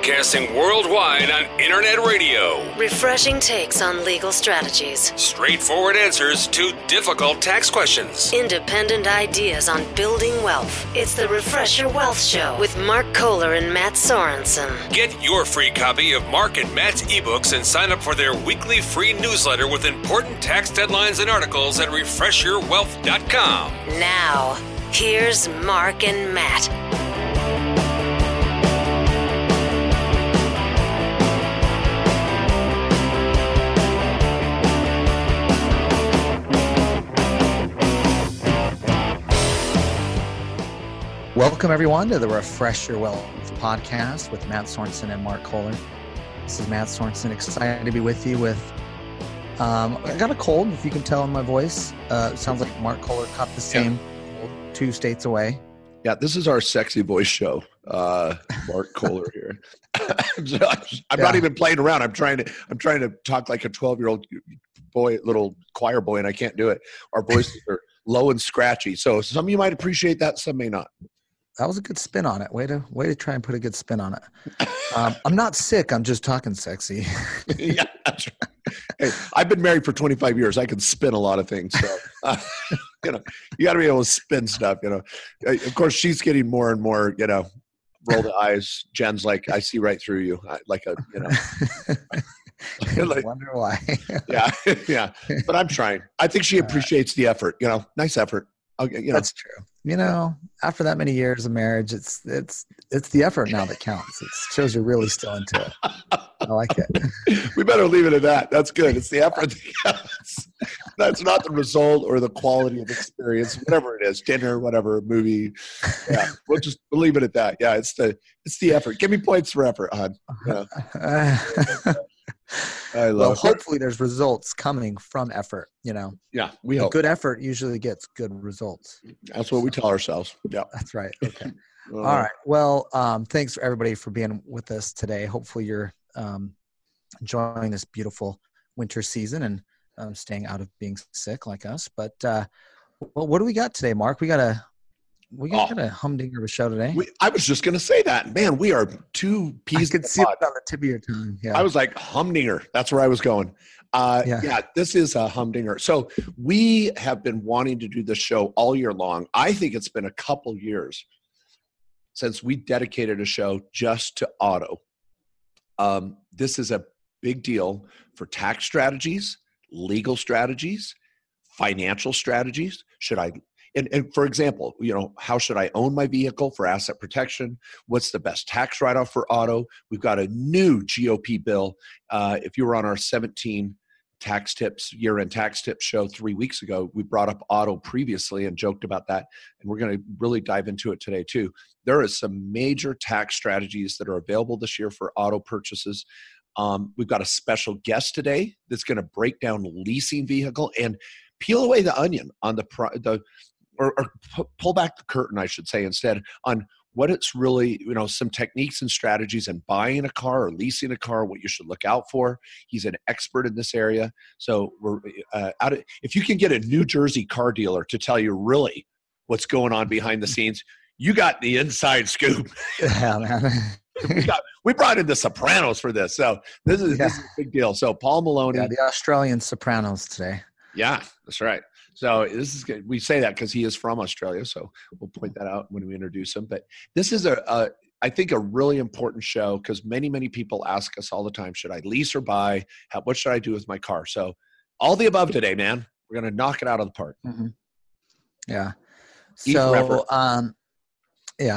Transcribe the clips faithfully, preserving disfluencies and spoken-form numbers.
Broadcasting worldwide on internet radio. Refreshing takes on legal strategies. Straightforward answers to difficult tax questions. Independent ideas on building wealth. It's the Refresh Your Wealth Show with Mark Kohler and Matt Sorensen. Get your free copy of Mark and Matt's ebooks and sign up for their weekly free newsletter with important tax deadlines and articles at refresh your wealth dot com. Now, here's Mark and Matt. Welcome, everyone, to the Refresh Your Wealth podcast with Matt Sorensen and Mark Kohler. This is Matt Sorensen, excited to be with you with, um, I got a cold, if you can tell in my voice. Uh, it sounds like Mark Kohler caught the same cold two states away. Yeah, this is our sexy voice show. Uh, Mark Kohler here. I'm yeah. not even playing around. I'm trying to, I'm trying to talk like a twelve-year-old boy, little choir boy, and I can't do it. Our voices are low and scratchy. So some of you might appreciate that, some may not. That was a good spin on it. Way to way to try and put a good spin on it. Um, I'm not sick. I'm just talking sexy. Yeah, that's right. Hey, I've been married for twenty-five years. I can spin a lot of things. So, uh, you know, you got to be able to spin stuff. You know, of course, she's getting more and more. You know, roll the eyes. Jen's like, I see right through you. I, like a, you know. Like, I wonder why. yeah, yeah. But I'm trying. I think she appreciates the effort. You know, nice effort. Okay, you know. That's true. You know, after that many years of marriage, it's it's it's the effort now that counts. It shows you're really still into it. I like it. We better leave it at that. That's good. It's the effort that counts. That's not the result or the quality of experience, whatever it is, dinner, whatever, movie. Yeah, we'll just we'll leave it at that. Yeah, it's the it's the effort. Give me points for effort, hon. Yeah. I love well, it. Hopefully there's results coming from effort, you know. Yeah, we hope. Good effort usually gets good results. That's what we tell ourselves. Yeah. That's right. Okay. uh, All right. Well, um, thanks for everybody for being with us today. Hopefully you're um, enjoying this beautiful winter season and um, staying out of being sick like us. But uh, well, what do we got today, Mark? We got a we got oh. a humdinger of a show today. We, I was just going to say that. Man, we are two peas. I could see it on the tip of your tongue. Yeah. I was like, humdinger. That's where I was going. Uh, yeah. yeah, this is a humdinger. So we have been wanting to do this show all year long. I think it's been a couple years since we dedicated a show just to auto. Um, this is a big deal for tax strategies, legal strategies, financial strategies. Should I And, and for example, you know, how should I own my vehicle for asset protection? What's the best tax write-off for auto? We've got a new G O P bill. Uh, if you were on our seventeen tax tips, year-end tax tips show three weeks ago, we brought up auto previously and joked about that. And we're going to really dive into it today too. There is some major tax strategies that are available this year for auto purchases. Um, we've got a special guest today that's going to break down leasing vehicle and peel away the onion on the the Or, or pull back the curtain, I should say, instead, on what it's really, you know, some techniques and strategies in buying a car or leasing a car, what you should look out for. He's an expert in this area. So we're uh, out of, if you can get a New Jersey car dealer to tell you really what's going on behind the scenes, you got the inside scoop. Yeah, man. we, got, we brought in the Sopranos for this. So this is, yeah. this is a big deal. So Paul Maloney. Yeah, the Australian Sopranos today. Yeah, that's right. So this is good. We say that because he is from Australia, so we'll point that out when we introduce him. But this is a, a I think, a really important show because many, many people ask us all the time, should I lease or buy? How, what should I do with my car? So all the above today, man. We're going to knock it out of the park. Mm-hmm. Yeah. So, um, yeah.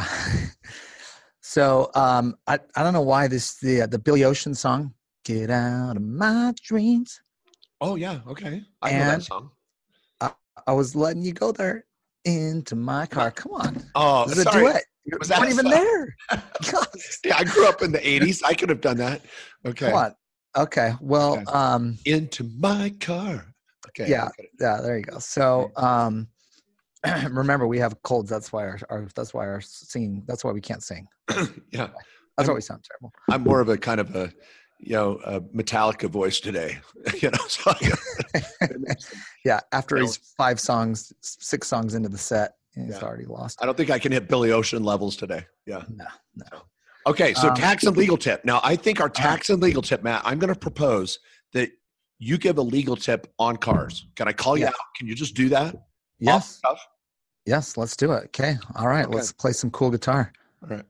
so um, I, I don't know why this, the, uh, the Billy Ocean song, Get Out of My Dreams. Oh, yeah. Okay. I and know that song. I, I was letting you go there into my car. Come on. Oh, this is sorry. a duet. You weren't even there. Yeah, I grew up in the eighties. I could have done that. Okay. Come on. Okay. Well, okay. um, into my car. Okay. Yeah. Yeah. There you go. So, um, remember we have colds. That's why our, our that's why our singing, that's why we can't sing. Yeah. That's why we sound terrible. I'm more of a kind of a, you know, a Metallica voice today, you know, so yeah. After he's five songs, six songs into the set, he's yeah. already lost. I don't think I can hit Billy Ocean levels today. Yeah. No, no. Okay, so Um, tax and legal tip. Now, I think our tax and legal tip, Matt, I'm going to propose that you give a legal tip on cars. Can I call you Yeah. out? Can you just do that? Yes. Off the cuff? Yes, let's do it. Okay. All right. Okay. Let's play some cool guitar. All right.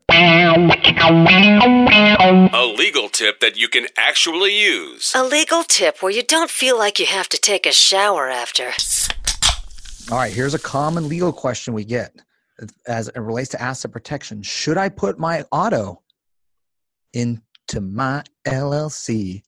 A legal tip that you can actually use. A legal tip where you don't feel like you have to take a shower after. All right. Here's a common legal question we get as it relates to asset protection. Should I put my auto into my L L C?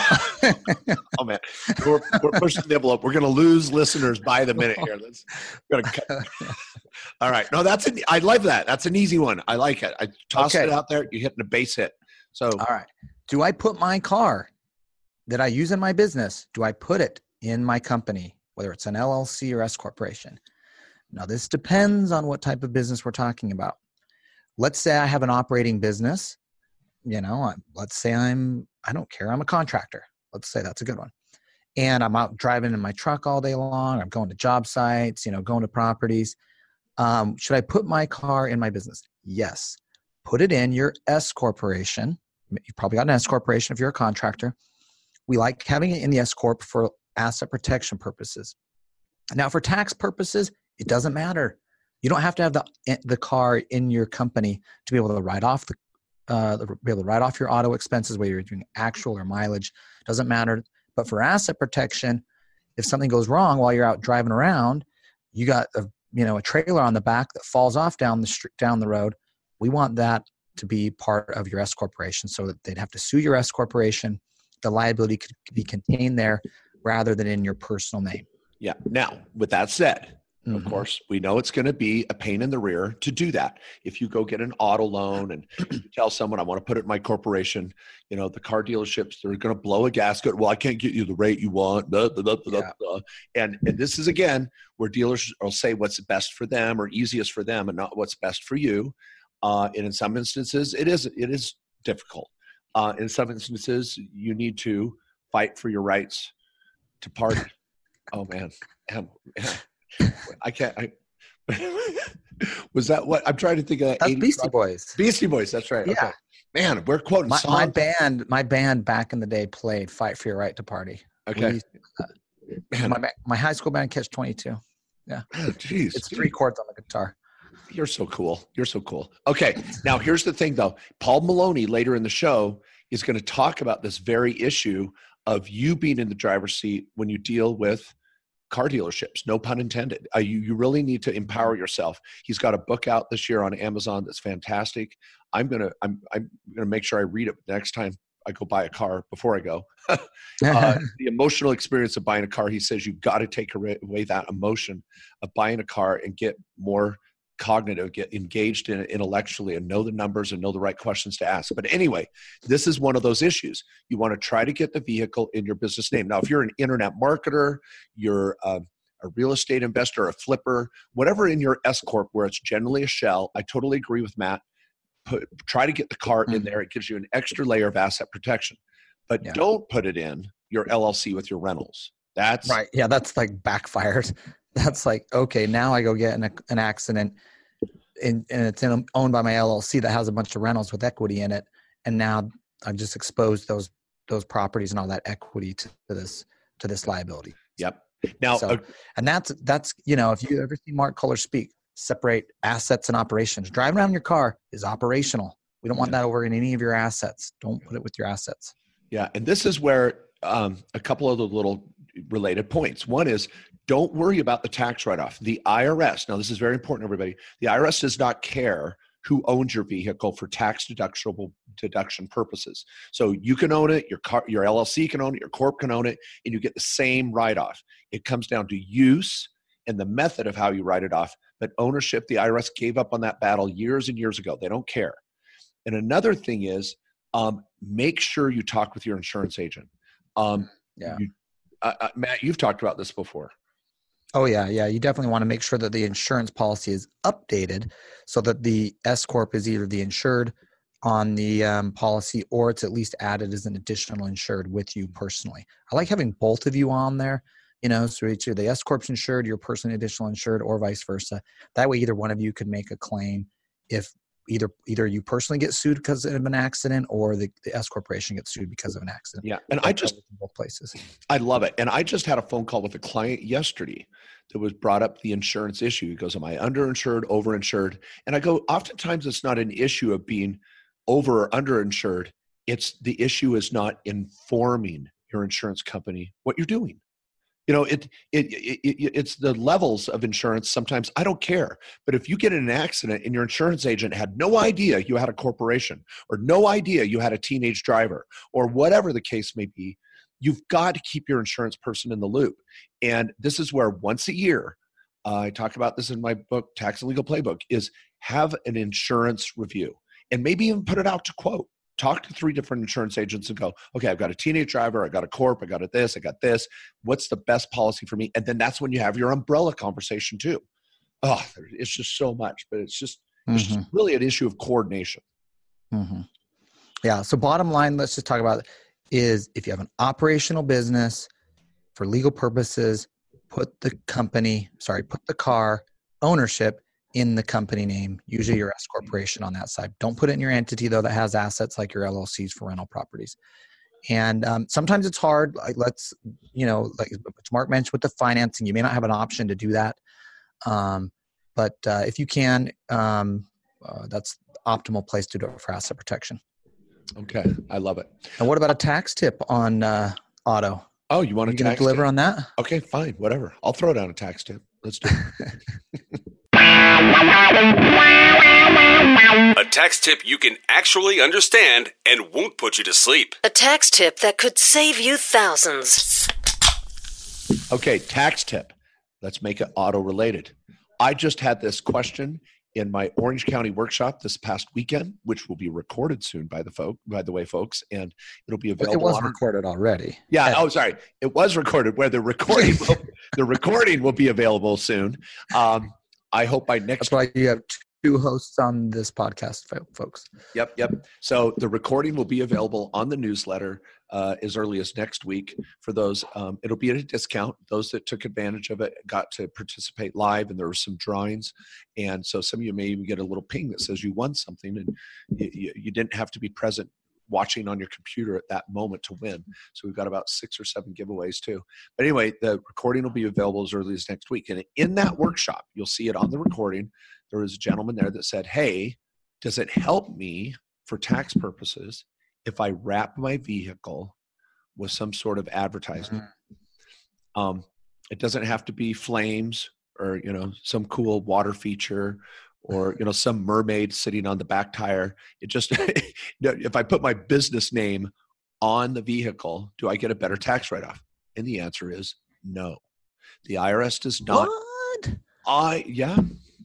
Oh man, we're, we're pushing the envelope. We're going to lose listeners by the minute here. Let's gotta cut. All right, no, that's an, I love that. That's an easy one. I like it. I tossed Okay. it out there. You hitting a base hit. So All right. Do I put my car that I use in my business? Do I put it in my company, whether it's an L L C or S corporation? Now, this depends on what type of business we're talking about. Let's say I have an operating business. You know, I- let's say I'm, I don't care, I'm a contractor. Let's say that's a good one. And I'm out driving in my truck all day long. I'm going to job sites, you know, going to properties. Um, should I put my car in my business? Yes. Put it in your S corporation. You've probably got an S corporation if you're a contractor. We like having it in the S corp for asset protection purposes. Now, for tax purposes, it doesn't matter. You don't have to have the the car in your company to be able to write off the uh, be able to write off your auto expenses, whether you're doing actual or mileage. Doesn't matter. But for asset protection, if something goes wrong while you're out driving around, you got a you know a trailer on the back that falls off down the street down the road. We want that to be part of your S corporation, so that they'd have to sue your S corporation. The liability could be contained there rather than in your personal name. yeah. Now, with that said, Mhm. of course, we know it's going to be a pain in the rear to do that. If you go get an auto loan and you tell someone, I want to put it in my corporation, you know, the car dealerships, they're going to blow a gasket. Well, I can't get you the rate you want. Blah, blah, blah, blah, Yeah. blah. And, and this is, again, where dealers will say what's best for them or easiest for them and not what's best for you. Uh, and in some instances, it is, it is difficult. Uh, in some instances, you need to fight for your rights to party. Oh, man. Man, man. I can't. I, was that what I'm trying to think of? That That's eighties Beastie rock- Boys. Beastie Boys. That's right. Yeah. Okay. Man, we're quoting My, songs. my band, my band back in the day played "Fight for Your Right to Party." Okay. We- Man, my ba- my high school band, Catch twenty-two. jeez, It's three chords on the guitar. You're so cool. You're so cool. Okay. Now here's the thing, though. Paul Maloney later in the show is going to talk about this very issue of you being in the driver's seat when you deal with car dealerships. No pun intended. Uh, you you really need to empower yourself. He's got a book out this year on Amazon that's fantastic. I'm gonna I'm I'm gonna make sure I read it next time I go buy a car before I go. uh, the emotional experience of buying a car. He says you've got to take away that emotion of buying a car and get more cognitive, get engaged in it intellectually and know the numbers and know the right questions to ask. But anyway, this is one of those issues. You want to try to get the vehicle in your business name. Now, if you're an internet marketer, you're a, a real estate investor, a flipper, whatever in your S corp where it's generally a shell, I totally agree with Matt. Put, try to get the car in there. It gives you an extra layer of asset protection. But Yeah. don't put it in your L L C with your rentals. That's Right. Yeah, that's like backfired. That's like, okay, now I go get in a, an accident and, and it's in, owned by my L L C that has a bunch of rentals with equity in it. And now I've just exposed those those properties and all that equity to, to this to this liability. Yep. Now, So, uh, and that's, that's you know, if you ever see Mark Kohler speak, separate assets and operations. Driving around in your car is operational. We don't want that over in any of your assets. Don't put it with your assets. yeah, and this is where um, a couple of the little related points. One is don't worry about the tax write-off. The I R S, now this is very important, everybody. The I R S does not care who owns your vehicle for tax deductible deduction purposes. So you can own it, your car, your L L C can own it, your corp can own it, and you get the same write-off. It comes down to use and the method of how you write it off. But ownership, the I R S gave up on that battle years and years ago. They don't care. And another thing is um, make sure you talk with your insurance agent. Um, Yeah. you, uh, uh, Matt, you've talked about this before. Oh yeah, yeah. You definitely want to make sure that the insurance policy is updated so that the S corp is either the insured on the um, policy or it's at least added as an additional insured with you personally. I like having both of you on there. You know, so either the S corp's insured, your personally additional insured, or vice versa. That way, either one of you could make a claim if either either you personally get sued because of an accident, or the, the S corporation gets sued because of an accident. Yeah, and I just both places. I love it, and I just had a phone call with a client yesterday that was brought up the insurance issue. He goes, "Am I underinsured, overinsured?" And I go, "Oftentimes it's not an issue of being over or underinsured. It's the issue is not informing your insurance company what you're doing." You know, it, it it it it's the levels of insurance. Sometimes I don't care, but if you get in an accident and your insurance agent had no idea you had a corporation, or no idea you had a teenage driver, or whatever the case may be, you've got to keep your insurance person in the loop. And this is where once a year, uh, I talk about this in my book, Tax and Legal Playbook, is have an insurance review, and maybe even put it out to quote. Talk to three different insurance agents and go, okay, I've got a teenage driver, I got a corp, I got a this, I got this. What's the best policy for me? And then that's when you have your umbrella conversation too. Oh, it's just so much, but it's just, mm-hmm. it's just really an issue of coordination. Mm-hmm. Yeah. So bottom line, let's just talk about it, is if you have an operational business for legal purposes, put the company, sorry, put the car ownership in the company name, usually your S corporation on that side. Don't put it in your entity though that has assets like your L L Cs for rental properties. And um, sometimes it's hard. Like let's, you know, like Mark mentioned with the financing, you may not have an option to do that. Um, but uh, if you can, um, uh, that's the optimal place to do it for asset protection. Okay, I love it. And what about a tax tip on uh, auto? Oh, you want Are to you going to deliver tip? on that? Okay, fine, whatever. I'll throw down a tax tip. Let's do it. A tax tip you can actually understand and won't put you to sleep. A tax tip that could save you thousands. Okay, tax tip. Let's make it auto-related. I just had this question in my Orange County workshop this past weekend, which will be recorded soon by the folk, by the way, folks, and it'll be available. It was on recorded already. Yeah. Oh, sorry. It was recorded. Where the recording, will, the recording will be available soon. Um, I hope by next. That's why you have two hosts on this podcast, folks. Yep, yep. So the recording will be available on the newsletter uh, as early as next week for those. Um, it'll be at a discount. Those that took advantage of it got to participate live, and there were some drawings. And so some of you may even get a little ping that says you won something, and you, you didn't have to be present watching on your computer at that moment to win. So we've got about six or seven giveaways too. But anyway, the recording will be available as early as next week. And in that workshop, you'll see it on the recording. There was a gentleman there that said, hey, does it help me for tax purposes if I wrap my vehicle with some sort of advertising? Mm-hmm. Um, it doesn't have to be flames or, you know, some cool water feature or, you know, some mermaid sitting on the back tire. It just, if I put my business name on the vehicle, do I get a better tax write-off? And the answer is no. The I R S does not. What? I, yeah.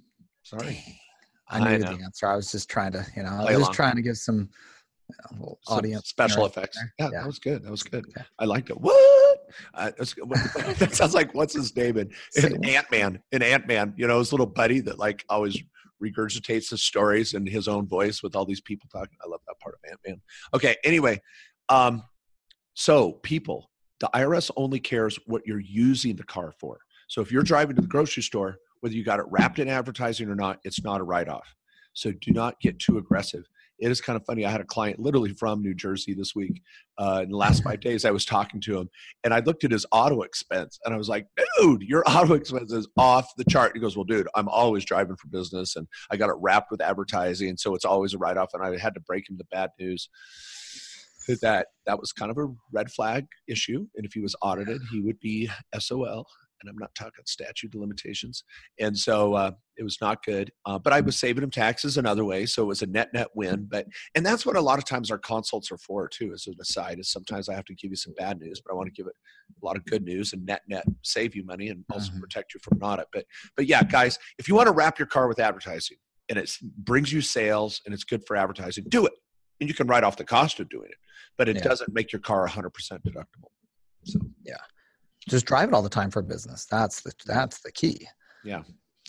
Sorry. I knew I the answer. I was just trying to, you know, I was just trying to give some, you know, some audience special effects. Yeah, yeah, that was good. That was good. Okay. I liked it. What? Uh, that sounds like, what's his name? In, in Ant-Man. In Ant-Man, you know, his little buddy that like always regurgitates his stories in his own voice with all these people talking. I love that part of Ant-Man. Okay, anyway. Um, so people, the I R S only cares what you're using the car for. So if you're driving to the grocery store, whether you got it wrapped in advertising or not, it's not a write-off. So do not get too aggressive. It is kind of funny. I had a client literally from New Jersey this week. Uh, in the last five days, I was talking to him, and I looked at his auto expense, and I was like, dude, your auto expense is off the chart. He goes, well, dude, I'm always driving for business, and I got it wrapped with advertising, so it's always a write-off, and I had to break him the bad news that that was kind of a red flag issue, and if he was audited, he would be S O L. And I'm not talking statute of limitations. And so uh, it was not good. Uh, but I was saving him taxes another way. So it was a net net win. But and that's what a lot of times our consults are for too, as an aside, is sometimes I have to give you some bad news, but I want to give it a lot of good news and net net save you money and also mm-hmm. protect you from an audit. But but yeah, guys, if you want to wrap your car with advertising and it brings you sales and it's good for advertising, do it. And you can write off the cost of doing it. But it yeah. doesn't make your car one hundred percent deductible. So yeah. Just drive it all the time for business. That's the that's the key. Yeah.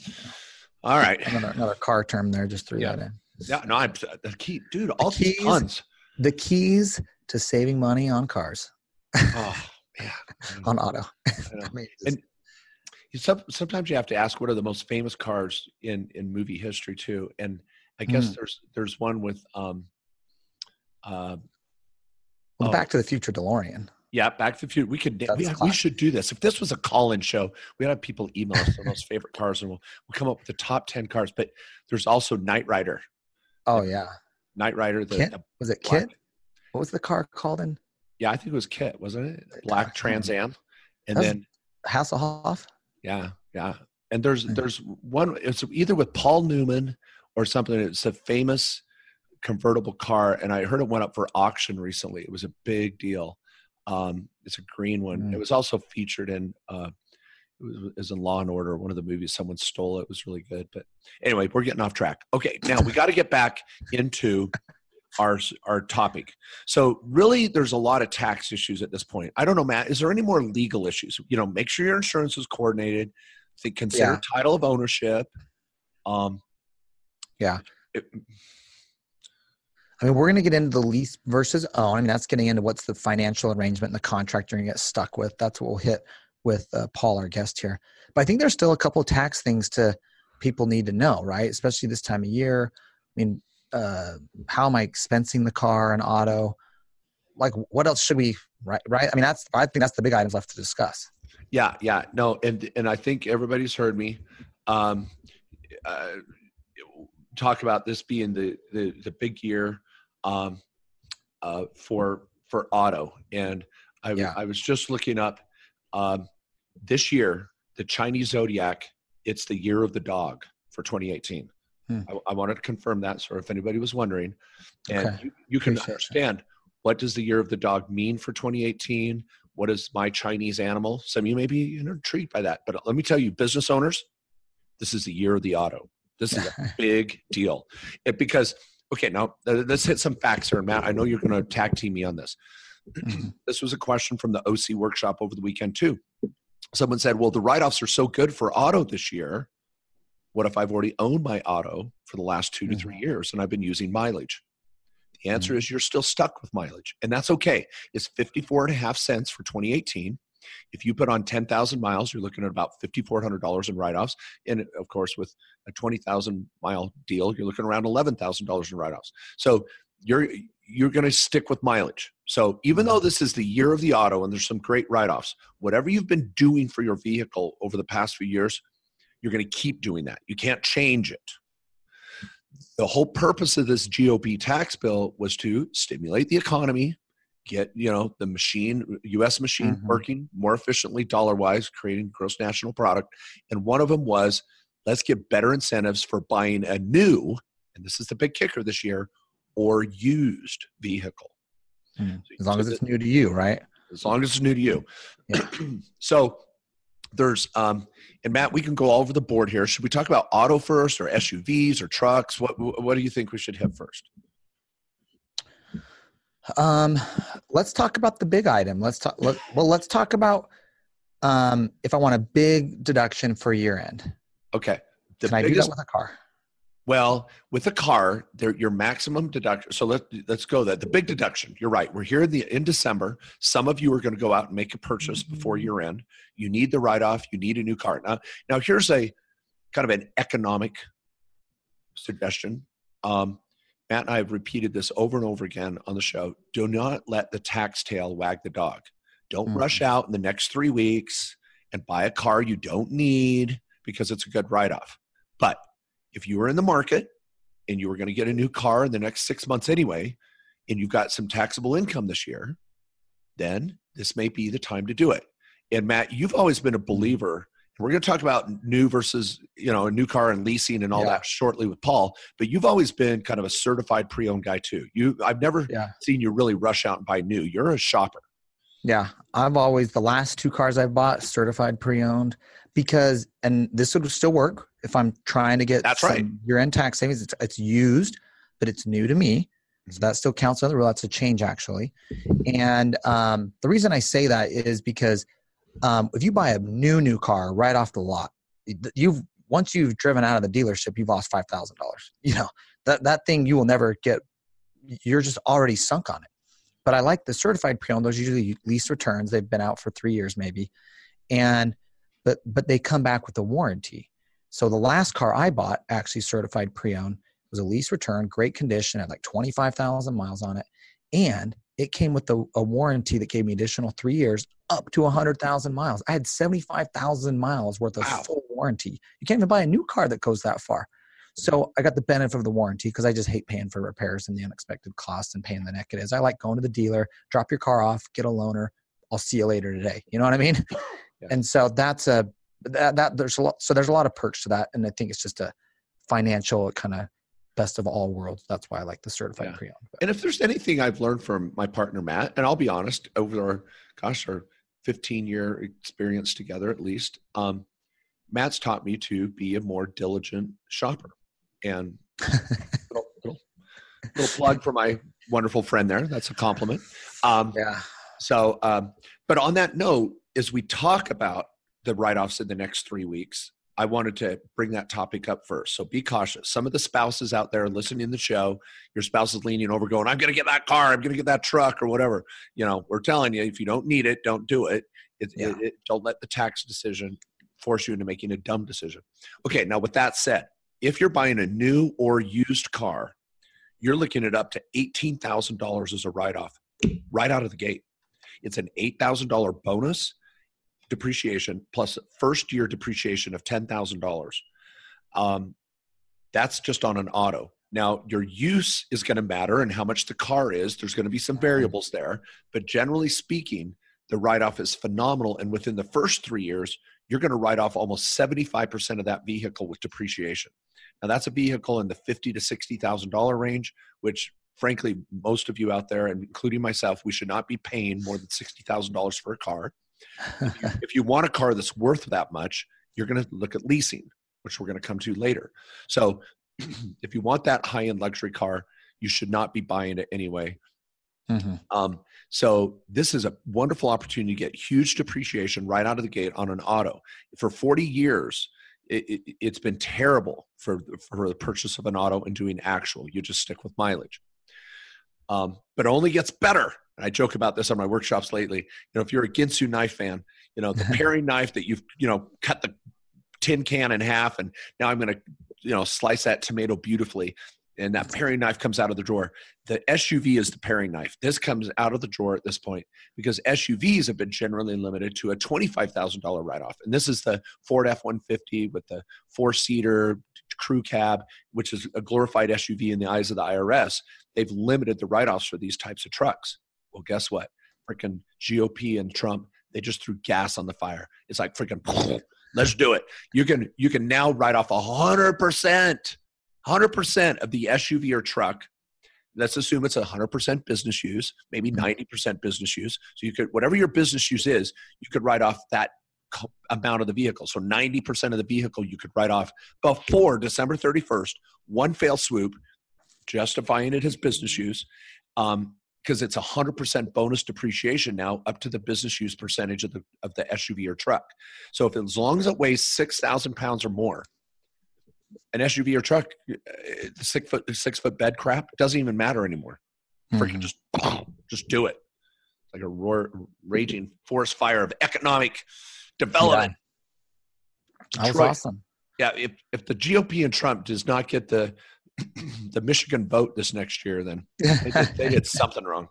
All right. Another, another car term there. Just threw yeah. that in. Yeah. No, I'm the key, dude. All the keys, these tons. The keys to saving money on cars. Oh yeah. On auto. I mean, and you, some, sometimes you have to ask what are the most famous cars in in movie history too, and I guess Mm. there's there's one with um, uh, Well, oh, Back to the Future DeLorean. yeah, Back to the Future. We could That's we, we classic. should do this. If this was a call-in show, we'd have people email us their most favorite cars, and we'll we'll come up with the top ten cars. But there's also Knight Rider. Oh Like, yeah. Knight Rider. The, Kit? the Was it black- Kit? What was the car called in? Yeah, I think it was Kit, wasn't it? The black Trans Am. And That was- then Hasselhoff? yeah, yeah. And there's Mm. there's one. It's either with Paul Newman or something. It's a famous convertible car, and I heard it went up for auction recently. It was a big deal. Um, it's a green one. Mm. It was also featured in uh, it was, it was in Law and Order, one of the movies. Someone stole it. It was really good. But anyway, we're getting off track. Okay, now we got to get back into our our topic. So really, there's a lot of tax issues at this point. I don't know, Matt. Is there any more legal issues? You know, make sure your insurance is coordinated. Think, consider Yeah. title of ownership. Um, Yeah. it- I mean, we're going to get into the lease versus own. I mean, that's getting into what's the financial arrangement and the contract you're going to get stuck with. That's what we'll hit with uh, Paul, our guest here. But I think there's still a couple of tax things to people need to know, right? Especially this time of year. I mean, uh, how am I expensing the car and auto? Like, what else should we, right? Right. I mean, that's, I think that's the big items left to discuss. Yeah, yeah, no, and and I think everybody's heard me um, uh, talk about this being the the, the big year um, uh, for for auto, and I Yeah. I was just looking up um, this year the Chinese zodiac. It's the year of the dog for twenty eighteen. Hmm. I, I wanted to confirm that, so if anybody was wondering, and Okay. you, you can Appreciate it. understand what does the year of the dog mean for twenty eighteen. What is my Chinese animal? Some of you may be intrigued by that. But let me tell you, business owners, this is the year of the auto. This is a big deal. It, because, okay, now uh, let's hit some facts here. Matt, I know you're going to tag team me on this. This was a question from the O C workshop over the weekend too. Someone said, well, the write-offs are so good for auto this year. What if I've already owned my auto for the last two to three years and I've been using mileage? The answer is you're still stuck with mileage, and that's okay. It's fifty-four and a half cents for twenty eighteen. If you put on ten thousand miles, you're looking at about five thousand four hundred dollars in write-offs. And of course, with a twenty thousand mile deal, you're looking around eleven thousand dollars in write-offs. So you're, you're going to stick with mileage. So even though this is the year of the auto and there's some great write-offs, whatever you've been doing for your vehicle over the past few years, you're going to keep doing that. You can't change it. The whole purpose of this G O P tax bill was to stimulate the economy, get, you know, the machine, U S machine Mhm. working more efficiently dollar-wise, creating gross national product. And one of them was, let's get better incentives for buying a new, and this is the big kicker this year, or used vehicle. Mm. As long as it's new to you, right? As long as it's new to you. Yeah. So there's, um, and Matt, we can go all over the board here. Should we talk about auto first, or S U Vs, or trucks? What What do you think we should hit first? Um, let's talk about the big item. Let's talk. Let, well, let's talk about um, if I want a big deduction for year end. Okay. The Can I do biggest, that with a car? well, with a car, there your maximum deduction. So let let's go that the big deduction. You're right. We're here in the in December. Some of you are going to go out and make a purchase before year end. You need the write off. You need a new car. Now, now here's a kind of an economic suggestion. Um, Matt and I have repeated this over and over again on the show. Do not let the tax tail wag the dog. Don't Mm. rush out in the next three weeks and buy a car you don't need because it's a good write-off. But if you were in the market and you were going to get a new car in the next six months anyway, and you've got some taxable income this year, then this may be the time to do it. And Matt, you've always been a believer. We're going to talk about new versus, you know, a new car and leasing and all Yeah. that shortly with Paul, but you've always been kind of a certified pre-owned guy too. You, I've never Yeah. seen you really rush out and buy new. You're a shopper. Yeah, I've always, the last two cars I've bought, certified pre-owned, because, and this would still work if I'm trying to get That's some right. year-end tax savings. It's, it's used, but it's new to me. So that still counts under the rule. That's a change, actually. And um, the reason I say that is because um, if you buy a new, new car right off the lot, you've, once you've driven out of the dealership, you've lost five thousand dollars. You know, that, that thing you will never get, you're just already sunk on it. But I like the certified pre-owned. Those usually lease returns. They've been out for three years maybe. And, but, but they come back with a warranty. So the last car I bought, actually certified pre-owned, was a lease return, great condition, had like twenty-five thousand miles on it. And it came with a, a warranty that gave me additional three years up to one hundred thousand miles. I had seventy-five thousand miles worth of wow. full warranty. You can't even buy a new car that goes that far. So I got the benefit of the warranty because I just hate paying for repairs and the unexpected cost and pain in the neck it is. I like going to the dealer, drop your car off, get a loaner. I'll see you later today. You know what I mean? Yeah. And so that's a, that, that there's a lot, so there's a lot of perks to that. And I think it's just a financial kind of best of all worlds. That's why I like the certified yeah. pre-owned. And if there's anything I've learned from my partner, Matt, and I'll be honest, over our, gosh, our fifteen year experience together, at least, um, Matt's taught me to be a more diligent shopper. And little, little, little plug for my wonderful friend there. That's a compliment. Um, yeah. So, um, but on that note, as we talk about the write-offs in the next three weeks, I wanted to bring that topic up first. So be cautious. Some of the spouses out there listening to the show, your spouse is leaning over going, I'm going to get that car. I'm going to get that truck or whatever. You know, we're telling you, if you don't need it, don't do it. It, yeah. it, it don't let the tax decision force you into making a dumb decision. Okay. Now with that said, if you're buying a new or used car, you're looking at up to eighteen thousand dollars as a write-off right out of the gate. It's an eight thousand dollars bonus depreciation plus first year depreciation of ten thousand dollars. Um, that's just on an auto. Now, your use is going to matter and how much the car is. There's going to be some variables there. But generally speaking, the write-off is phenomenal. And within the first three years, you're going to write off almost seventy-five percent of that vehicle with depreciation. Now, that's a vehicle in the fifty thousand to sixty thousand dollars range, which frankly, most of you out there, and including myself, we should not be paying more than sixty thousand dollars for a car. If you, if you want a car that's worth that much, you're going to look at leasing, which we're going to come to later. So if you want that high-end luxury car, you should not be buying it anyway. Mm-hmm. Um, so this is a wonderful opportunity to get huge depreciation right out of the gate on an auto. For forty years, it, it, it's been terrible for, for the purchase of an auto and doing actual. You just stick with mileage. Um, but it only gets better. And I joke about this on my workshops lately. You know, if you're a Ginsu knife fan, you know, the paring knife that you've, you know, cut the tin can in half and now I'm going to, you know, slice that tomato beautifully. And that paring knife comes out of the drawer. The S U V is the paring knife. This comes out of the drawer at this point because S U Vs have been generally limited to a twenty-five thousand dollars write-off. And this is the Ford F one fifty with the four-seater crew cab, which is a glorified S U V in the eyes of the I R S. They've limited the write-offs for these types of trucks. Well, guess what? Freaking G O P and Trump, they just threw gas on the fire. It's like freaking, let's do it. You can, you can now write off one hundred percent. one hundred percent of the S U V or truck. Let's assume it's one hundred percent business use, maybe ninety percent business use. So you could, whatever your business use is, you could write off that amount of the vehicle. So ninety percent of the vehicle you could write off before December thirty-first, one fell swoop, justifying it as business use, um, because it's one hundred percent bonus depreciation now up to the business use percentage of the of the S U V or truck. So if as long as it weighs six thousand pounds or more, an S U V or truck, six foot six foot bed crap doesn't even matter anymore. Mm-hmm. Freaking just just do it, like a roar, raging forest fire of economic development. Yeah. That was awesome. Yeah, if if the G O P and Trump does not get the the Michigan vote this next year, then they did, they did something wrong.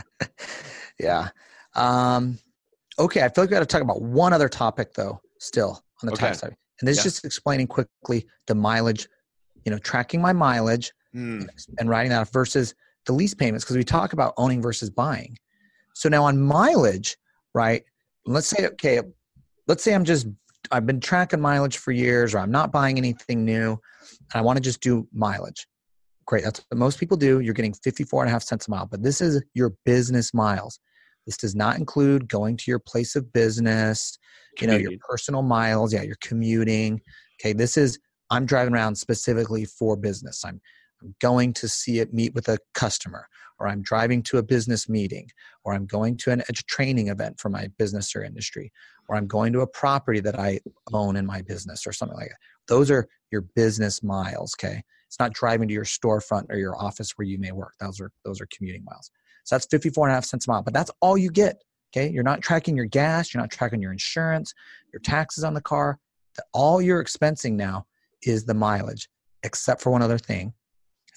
Yeah. Um, okay, I feel like we got to talk about one other topic though. Still on the okay. tax side. And this yeah. is just explaining quickly the mileage, you know, tracking my mileage mm. and writing that off versus the lease payments, because we talk about owning versus buying. So now on mileage, right, let's say, okay, let's say I'm just, I've been tracking mileage for years or I'm not buying anything new and I want to just do mileage. Great. That's what most people do. You're getting fifty-four and a half cents a mile, but this is your business miles. This does not include going to your place of business, you know, your personal miles. Yeah, you're commuting. Okay, this is, I'm driving around specifically for business. I'm, I'm going to see it, meet with a customer, or I'm driving to a business meeting, or I'm going to an, a training event for my business or industry, or I'm going to a property that I own in my business or something like that. Those are your business miles, okay? It's not driving to your storefront or your office where you may work. Those are those are commuting miles. So that's fifty-four and a half cents a mile, but that's all you get. Okay. You're not tracking your gas. You're not tracking your insurance, your taxes on the car. All you're expensing now is the mileage, except for one other thing.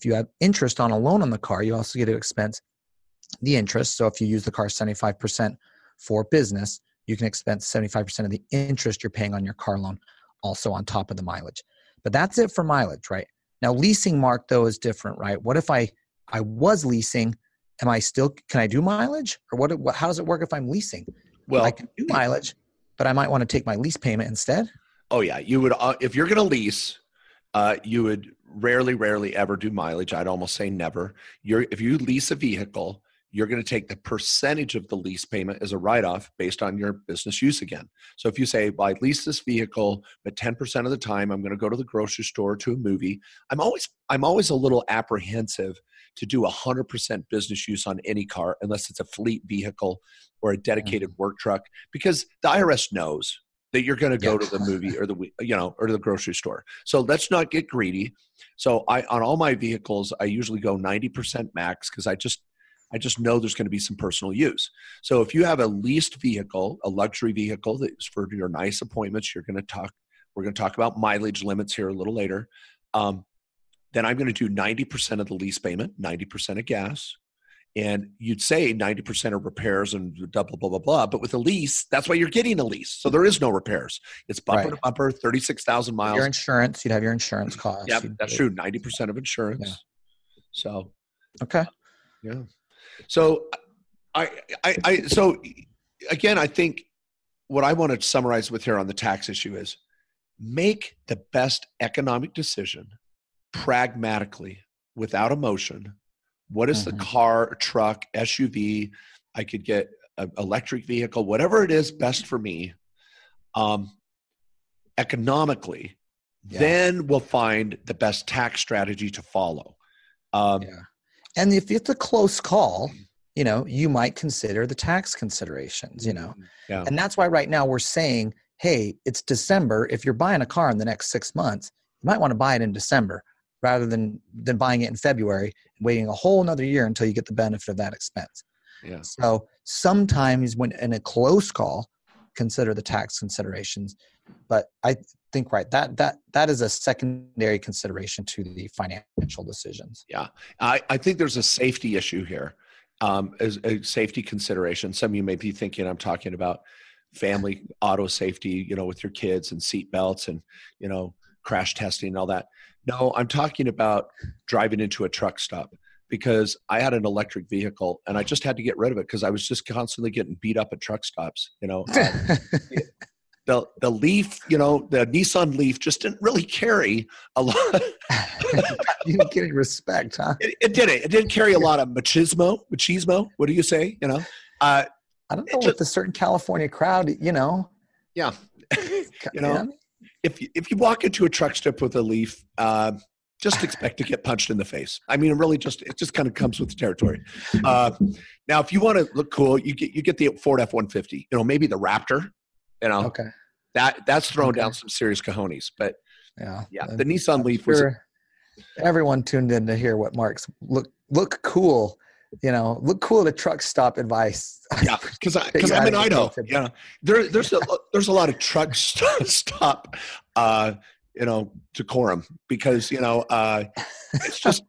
if you have interest on a loan on the car, you also get to expense the interest. So if you use the car seventy-five percent for business, you can expense seventy-five percent of the interest you're paying on your car loan also on top of the mileage. But that's it for mileage, right? Now, leasing, Mark, though, is different, right? What if I, I was leasing? Am I still, can I do mileage? Or what, what? How does it work if I'm leasing? Well, I can do mileage, but I might want to take my lease payment instead. Oh, yeah. You would, uh, if you're going to lease, uh, you would rarely, rarely ever do mileage. I'd almost say never. You're, if you lease a vehicle, you're going to take the percentage of the lease payment as a write-off based on your business use again. So if you say, well, I lease this vehicle, but ten percent of the time I'm going to go to the grocery store, to a movie, I'm always, I'm always a little apprehensive to do one hundred percent business use on any car unless it's a fleet vehicle or a dedicated mm-hmm. work truck, because the I R S knows that you're going to go yeah. to the movie or the, you know, or to the grocery store. So let's not get greedy. So I, on all my vehicles, I usually go ninety percent max because I just, I just know there's going to be some personal use. So if you have a leased vehicle, a luxury vehicle that's for your nice appointments, you're going to talk, we're going to talk about mileage limits here a little later. Um, then I'm going to do ninety percent of the lease payment, ninety percent of gas. And you'd say ninety percent of repairs and blah, blah, blah, blah, blah. But with a lease, that's why you're getting a lease. So there is no repairs. It's bumper right. to bumper, thirty-six thousand miles. Your insurance, you'd have your insurance costs. Yeah, that's true. ninety percent of insurance. Yeah. So, okay. Yeah. So I, I, I, so again, I think what I want to summarize with here on the tax issue is make the best economic decision pragmatically without emotion. What is mm-hmm. the car, truck, S U V? I could get an electric vehicle, whatever it is best for me, um, economically, yeah. then we'll find the best tax strategy to follow. Um, yeah. And if it's a close call, you know, you might consider the tax considerations, you know, yeah. and that's why right now we're saying, hey, it's December. If you're buying a car in the next six months, you might want to buy it in December rather than, than buying it in February and waiting a whole nother year until you get the benefit of that expense. Yeah. So sometimes when in a close call, consider the tax considerations, but I think, right, that, that, that is a secondary consideration to the financial decisions. Yeah. I, I think there's a safety issue here, um, as a safety consideration. Some of you may be thinking I'm talking about family auto safety, you know, with your kids and seat belts and, you know, crash testing and all that. No, I'm talking about driving into a truck stop, because I had an electric vehicle and I just had to get rid of it because I was just constantly getting beat up at truck stops, you know. Um, The the Leaf, you know, the Nissan Leaf just didn't really carry a lot. You didn't get any respect, huh? It, it didn't. It didn't carry a lot of machismo. Machismo. What do you say? You know, uh, I don't know with a certain California crowd. You know. Yeah. You know, if you, if you walk into a truck stop with a Leaf, uh, just expect to get punched in the face. I mean, it really just it just kind of comes with the territory. Uh, now, if you want to look cool, you get you get the Ford F one fifty. You know, maybe the Raptor. You know, okay. that that's throwing okay. down some serious cojones. But yeah, yeah, the Nissan I'm Leaf sure was. Everyone tuned in to hear what Mark's look look cool. You know, look cool at truck stop advice. Yeah, because because I'm in Idaho. Yeah, there there's a there's a lot of truck st- stop. Uh, you know, decorum, because, you know, uh, it's just,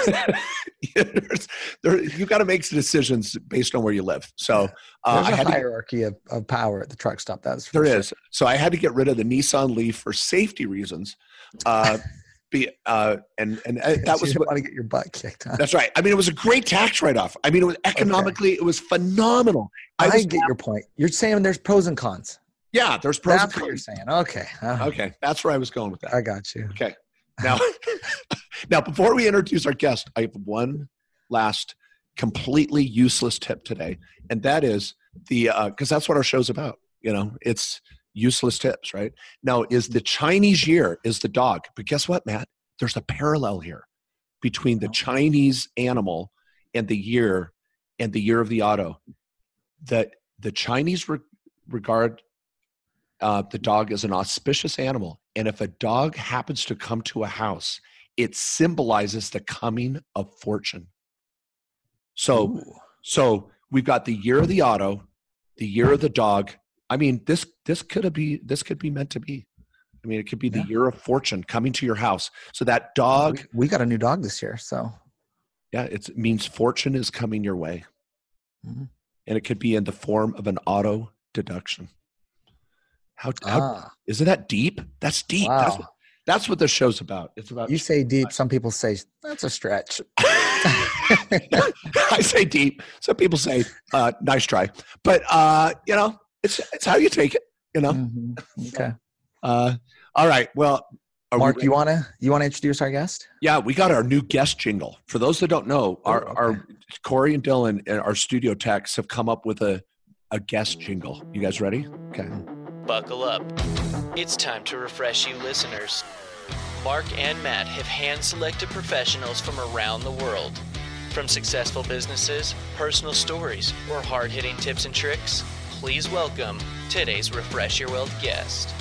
there, you got to make some decisions based on where you live. So uh, there's I a had hierarchy to, of, of power at the truck stop. That's there sure. is. So I had to get rid of the Nissan Leaf for safety reasons. Uh, be, uh, and, and uh, that so was you what, want to get your butt kicked. Huh? That's right. I mean, it was a great tax write-off. I mean, it was economically, okay. It was phenomenal. I, I was get your point. You're saying there's pros and cons. Yeah, there's pros That's and cons. what you're saying. Okay. Uh, okay. That's where I was going with that. I got you. Okay. Now, now, before we introduce our guest, I have one last completely useless tip today. And that is the, uh, cause that's what our show's about. You know, it's useless tips, right? Now, is the Chinese year is the dog, but guess what, Matt? There's a parallel here between the Chinese animal and the year and the year of the auto. That the Chinese re- regard uh, the dog as an auspicious animal. And if a dog happens to come to a house, it symbolizes the coming of fortune. So, Ooh. so we've got the year of the auto, the year of the dog. I mean, this this could be this could be meant to be. I mean, it could be Yeah. the year of fortune coming to your house. So that dog, We, we got a new dog this year. So yeah, it's, it means fortune is coming your way. Mhm. And it could be in the form of an auto deduction. How, how ah, isn't that deep? That's deep. wow. That's what, that's what this show's about. It's about You say deep. Some people say that's a stretch. I say deep. Some people say uh, nice try, but uh, you know, it's it's how you take it. You know. Mhm. Okay. Uh, all right. Well, are we Mark, ready? you wanna you wanna introduce our guest? Yeah, we got our new guest jingle. For those that don't know, our, Oh, okay. our Corey and Dylan and our studio techs have come up with a, a guest jingle. You guys ready? Okay. Buckle up. It's time to refresh you listeners. Mark and Matt have hand-selected professionals from around the world. From successful businesses, personal stories, or hard-hitting tips and tricks, please welcome today's Refresh Your Wealth guest.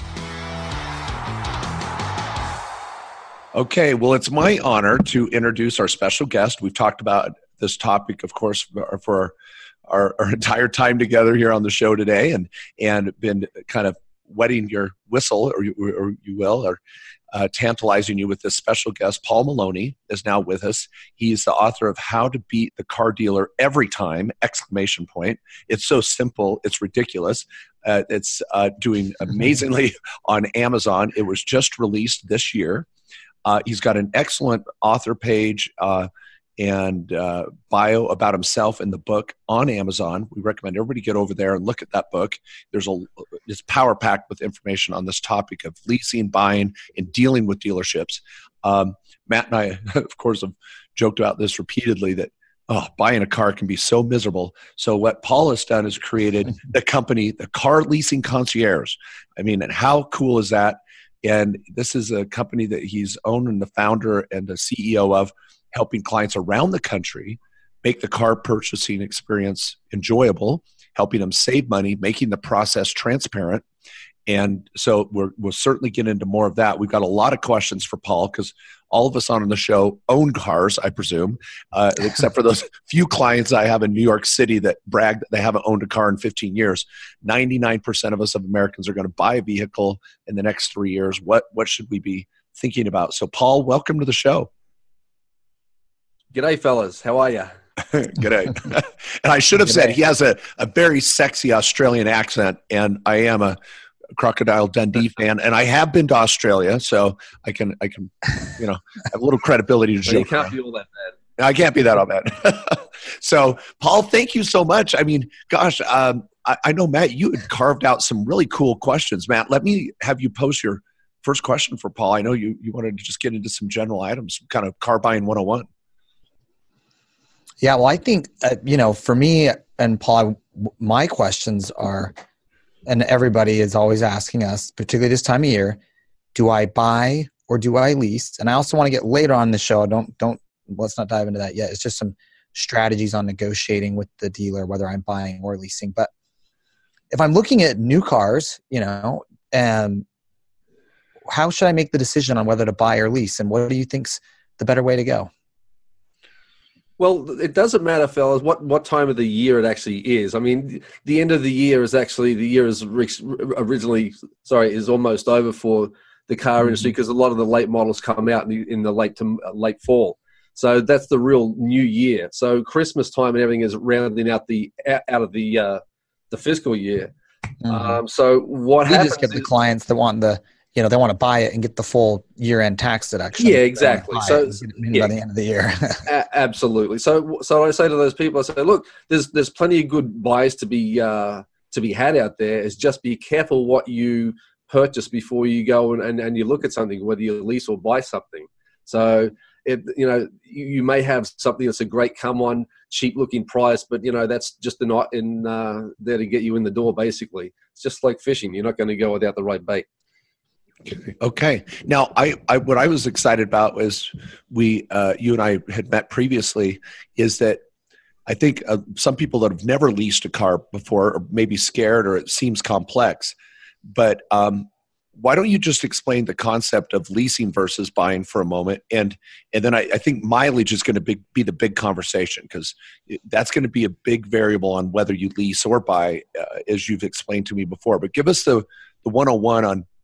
Okay, well, it's my honor to introduce our special guest. We've talked about this topic, of course, for, for our, our entire time together here on the show today, and and been kind of wetting your whistle, or you, or you will, or uh, tantalizing you with this special guest. Paul Maloney is now with us. He's the author of How to Beat the Car Dealer Every Time! Exclamation point. It's so simple, it's ridiculous. Uh, it's uh, doing amazingly on Amazon. It was just released this year. Uh, he's got an excellent author page uh, and uh, bio about himself in the book on Amazon. We recommend everybody get over there and look at that book. There's a it's power packed with information on this topic of leasing, buying, and dealing with dealerships. Um, Matt and I, of course, have joked about this repeatedly that oh, buying a car can be so miserable. So what Paul has done is created the company, the Car Leasing Concierge. I mean, and how cool is that? And this is a company that he's owned and the founder and the C E O of, helping clients around the country make the car purchasing experience enjoyable, helping them save money, making the process transparent. And so we're, we'll certainly get into more of that. We've got a lot of questions for Paul because all of us on the show own cars, I presume, uh, except for those few clients I have in New York City that brag that they haven't owned a car in fifteen years. ninety-nine percent of us of Americans are going to buy a vehicle in the next three years. What, what should we be thinking about? So Paul, welcome to the show. G'day, fellas. How are you? G'day. And I should have G'day. said he has a, a very sexy Australian accent, and I am a Crocodile Dundee fan, and I have been to Australia, so I can, I can, you know, have a little credibility to Well, you joke can't around. be all that bad. I can't be that all bad. So, Paul, thank you so much. I mean, gosh, um, I, I know, Matt, you had carved out some really cool questions. Matt, let me have you post your first question for Paul. I know you, you wanted to just get into some general items, some kind of car buying one oh one. Yeah, well, I think, uh, you know, for me and Paul, I, my questions are, and everybody is always asking us, particularly this time of year, do I buy or do I lease? And I also want to get later on in the show, don't, don't, let's not dive into that yet. It's just some strategies on negotiating with the dealer, whether I'm buying or leasing. But if I'm looking at new cars, you know, and how should I make the decision on whether to buy or lease? And what do you think's the better way to go? Well, it doesn't matter, fellas, what, what time of the year it actually is. I mean, the end of the year is actually, the year is originally, sorry, is almost over for the car industry because a lot of the late models come out in the, in the late to late fall. So that's the real new year. So Christmas time and everything is rounding out the out of the uh, the fiscal year. Mm-hmm. Um, so what we happens just give the is, clients that want the, you know, they want to buy it and get the full year-end tax deduction. Yeah, exactly. So yeah. By the end of the year. a- absolutely. So, so I say to those people, I say, look, there's there's plenty of good buys to be uh, to be had out there. Is just be careful what you purchase before you go and, and, and you look at something, whether you lease or buy something. So, it you know, you, you may have something that's a great come on, cheap looking price, but you know that's just not in uh, there to get you in the door. Basically, it's just like fishing. You're not going to go without the right bait. Okay. Now, I, I what I was excited about was we, uh, you and I had met previously, is that I think uh, some people that have never leased a car before are maybe scared or it seems complex. But um, why don't you just explain the concept of leasing versus buying for a moment? And and then I, I think mileage is going to be, be the big conversation because that's going to be a big variable on whether you lease or buy, uh, as you've explained to me before. But give us the, the one oh one on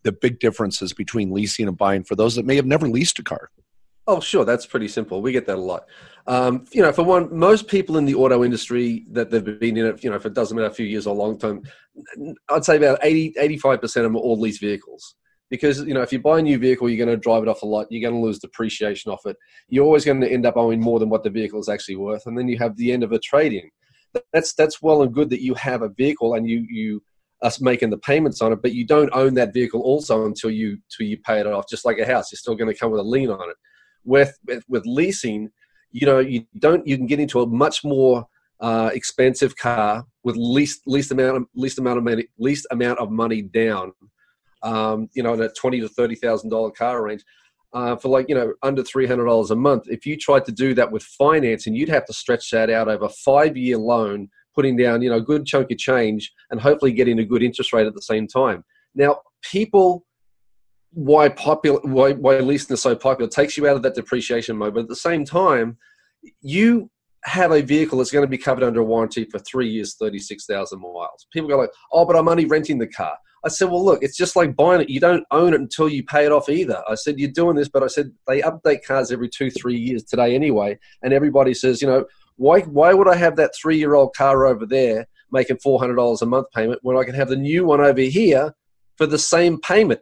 the big differences between leasing and buying for those that may have never leased a car? Oh, sure. That's pretty simple. We get that a lot. Um, you know, for one, most people in the auto industry that they've been in it, you know, if it doesn't matter a few years or long term, I'd say about eighty, eighty-five percent of them are all lease vehicles. Because, you know, if you buy a new vehicle, you're going to drive it off a lot. You're going to lose depreciation off it. You're always going to end up owing more than what the vehicle is actually worth. And then you have the end of a trade-in. That's that's well and good that you have a vehicle and you you are making the payments on it, but you don't own that vehicle also until you until you pay it off. Just like a house, you're still going to come with a lien on it. With, with with leasing, you know, you don't you can get into a much more uh, expensive car with least least amount of least amount of money least amount of money down. Um, you know, in a twenty to thirty thousand dollar car range, uh, for like you know under three hundred dollars a month. If you tried to do that with financing, you'd have to stretch that out over a five year loan, putting down you know a good chunk of change, and hopefully getting a good interest rate at the same time. Now, people. Why popular? Why, why leasing is so popular? It takes you out of that depreciation mode, but at the same time, you have a vehicle that's going to be covered under a warranty for three years, thirty-six thousand miles. People go like, "Oh, but I'm only renting the car." I said, "Well, look, it's just like buying it. You don't own it until you pay it off either." I said, "You're doing this," but I said they update cars every two, three years today anyway, and everybody says, you know, why why would I have that three-year-old car over there making four hundred dollars a month payment when I can have the new one over here for the same payment?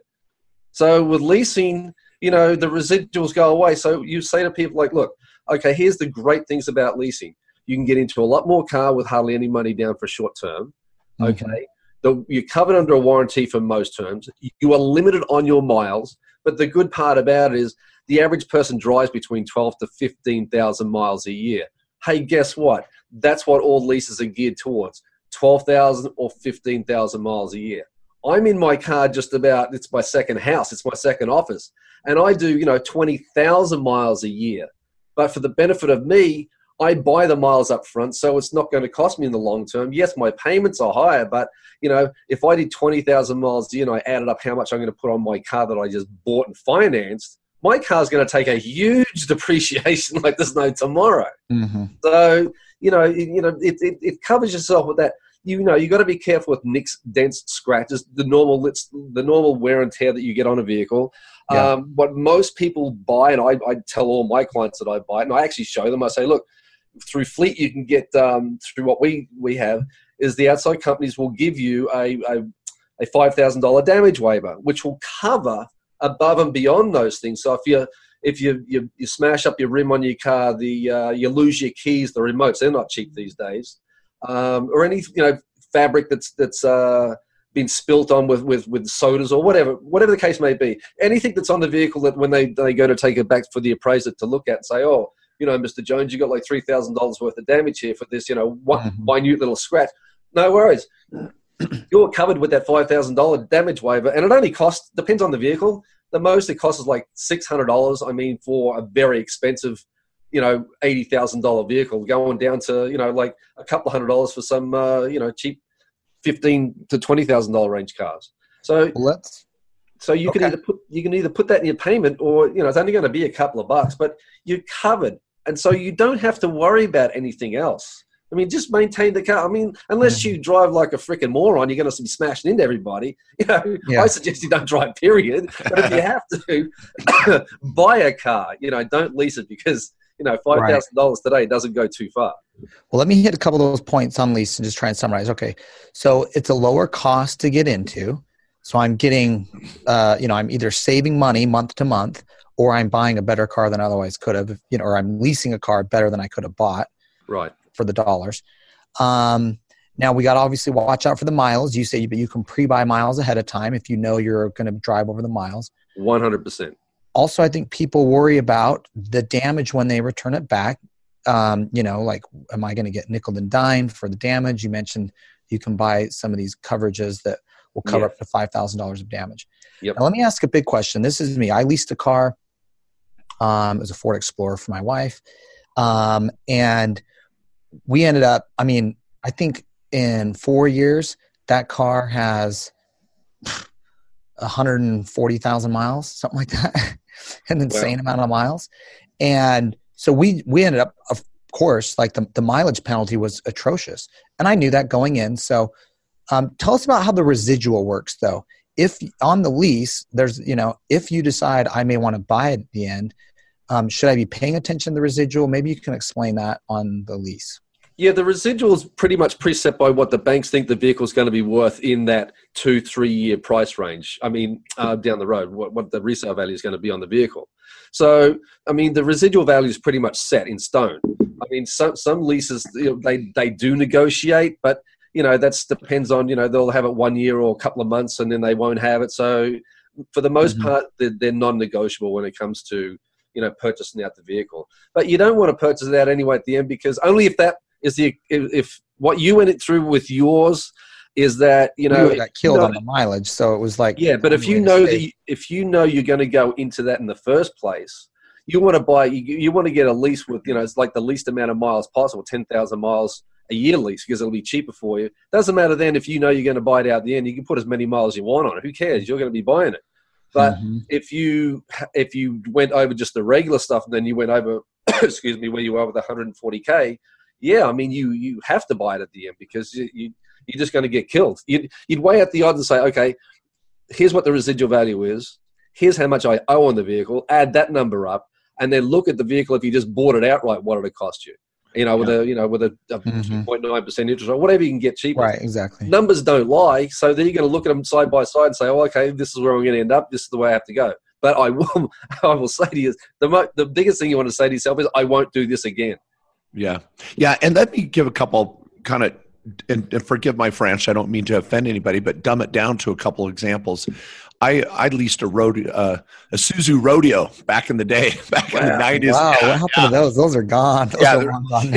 So with leasing, you know, the residuals go away. So you say to people like, look, okay, here's the great things about leasing. You can get into a lot more car with hardly any money down for short term. Okay. Mm-hmm. The, you're covered under a warranty for most terms. You are limited on your miles. But the good part about it is the average person drives between twelve to fifteen thousand miles a year. Hey, guess what? That's what all leases are geared towards, twelve thousand or fifteen thousand miles a year. I'm in my car just about, it's my second house, it's my second office. And I do, you know, twenty thousand miles a year. But for the benefit of me, I buy the miles up front, so it's not going to cost me in the long term. Yes, my payments are higher, but, you know, if I did twenty thousand miles a year and I added up how much I'm going to put on my car that I just bought and financed, my car's going to take a huge depreciation like there's no tomorrow. Mm-hmm. So, you know, it, you know, it, it, it covers yourself with that. You know, you got to be careful with nicks, dents, scratches, the normal the normal wear and tear that you get on a vehicle. Yeah. Um, what most people buy, and I, I tell all my clients that I buy it, and I actually show them, I say, look, through Fleet you can get, um, through what we, we have, is the outside companies will give you a, a, a five thousand dollars damage waiver, which will cover above and beyond those things. So if you if you, you, you smash up your rim on your car, the uh, you lose your keys, the remotes, they're not cheap these days. Um, or any you know fabric that's that's uh, been spilt on with, with, with sodas or whatever whatever the case may be. Anything that's on the vehicle that when they, they go to take it back for the appraiser to look at and say, oh, you know, Mister Jones, you got like three thousand dollars worth of damage here for this, you know, one mm-hmm. minute little scratch. No worries. You're covered with that five thousand dollars damage waiver, and it only costs, depends on the vehicle. The most it costs is like six hundred dollars. I mean, for a very expensive, you know, eighty thousand dollars vehicle, going down to, you know, like a couple of hundred dollars for some, uh, you know, cheap fifteen to twenty thousand dollars range cars. So let's, so you okay. can either put, you can either put that in your payment, or, you know, it's only going to be a couple of bucks, but you're covered. And so you don't have to worry about anything else. I mean, just maintain the car. I mean, unless you drive like a freaking moron, you're going to be smashing into everybody. You know, yeah. I suggest you don't drive, period. But if you have to, buy a car. You know, don't lease it, because, you know, five thousand dollars right. today doesn't go too far. Well, let me hit a couple of those points on lease and just try and summarize. Okay, so it's a lower cost to get into. So I'm getting, uh, you know, I'm either saving money month to month, or I'm buying a better car than I otherwise could have, you know, or I'm leasing a car better than I could have bought. Right. For the dollars. Um, now we got to obviously watch out for the miles. You say, but you can pre-buy miles ahead of time if you know you're going to drive over the miles. one hundred percent. Also, I think people worry about the damage when they return it back. Um, you know, like, am I going to get nickel and dimed for the damage? You mentioned you can buy some of these coverages that will cover yeah. up to five thousand dollars of damage. Yep. Now, let me ask a big question. This is me. I leased a car. Um, it was a Ford Explorer for my wife. Um, and we ended up, I mean, I think in four years, that car has one hundred forty thousand miles, something like that, an insane wow. amount of miles. And so we, we ended up, of course, like the, the mileage penalty was atrocious. And I knew that going in. So um, tell us about how the residual works, though. if on the lease, there's, you know, if you decide I may want to buy it at the end, um, should I be paying attention to the residual? Maybe you can explain that on the lease. Yeah, the residual is pretty much preset by what the banks think the vehicle is going to be worth in that two, three-year price range. I mean, uh, down the road, what, what the resale value is going to be on the vehicle. So, I mean, the residual value is pretty much set in stone. I mean, some some leases, you know, they they do negotiate, but you know that depends on, you know, they'll have it one year or a couple of months, and then they won't have it. So, for the most mm-hmm. part, they're, they're non-negotiable when it comes to, you know, purchasing out the vehicle. But you don't want to purchase it out anyway at the end, because only if that is the if, if what you went it through with yours is that, you know, you got killed you know, on the mileage, so it was like, yeah. But if you know that you, if you know you're going to go into that in the first place, you want to buy you, you want to get a lease with, you know, it's like the least amount of miles possible, ten thousand miles a year lease, because it'll be cheaper for you. Doesn't matter then if you know you're going to buy it out at the end. You can put as many miles as you want on it. Who cares? You're going to be buying it. But mm-hmm. if you if you went over just the regular stuff and then you went over, excuse me, where you are with one hundred forty K, yeah, I mean, you you have to buy it at the end, because you, you, you're just going to get killed. You'd, you'd weigh out the odds and say, okay, here's what the residual value is. Here's how much I owe on the vehicle. Add that number up, and then look at the vehicle if you just bought it outright, what did it cost you? You know, with yeah. a you know with a, a mm-hmm. two point nine percent interest rate, whatever you can get cheaper. Right, exactly. Numbers don't lie, so then you're going to look at them side by side and say, oh, okay, this is where I'm going to end up. This is the way I have to go. But I will, I will say to you, the mo- the biggest thing you want to say to yourself is, I won't do this again. Yeah, yeah, and let me give a couple kind of, and, and forgive my French, I don't mean to offend anybody, but dumb it down to a couple examples. I, I leased a road, uh, a Suzu Rodeo back in the day, back wow. in the nineties. Wow, yeah, what happened yeah. to those? Those are gone. Those yeah, are long gone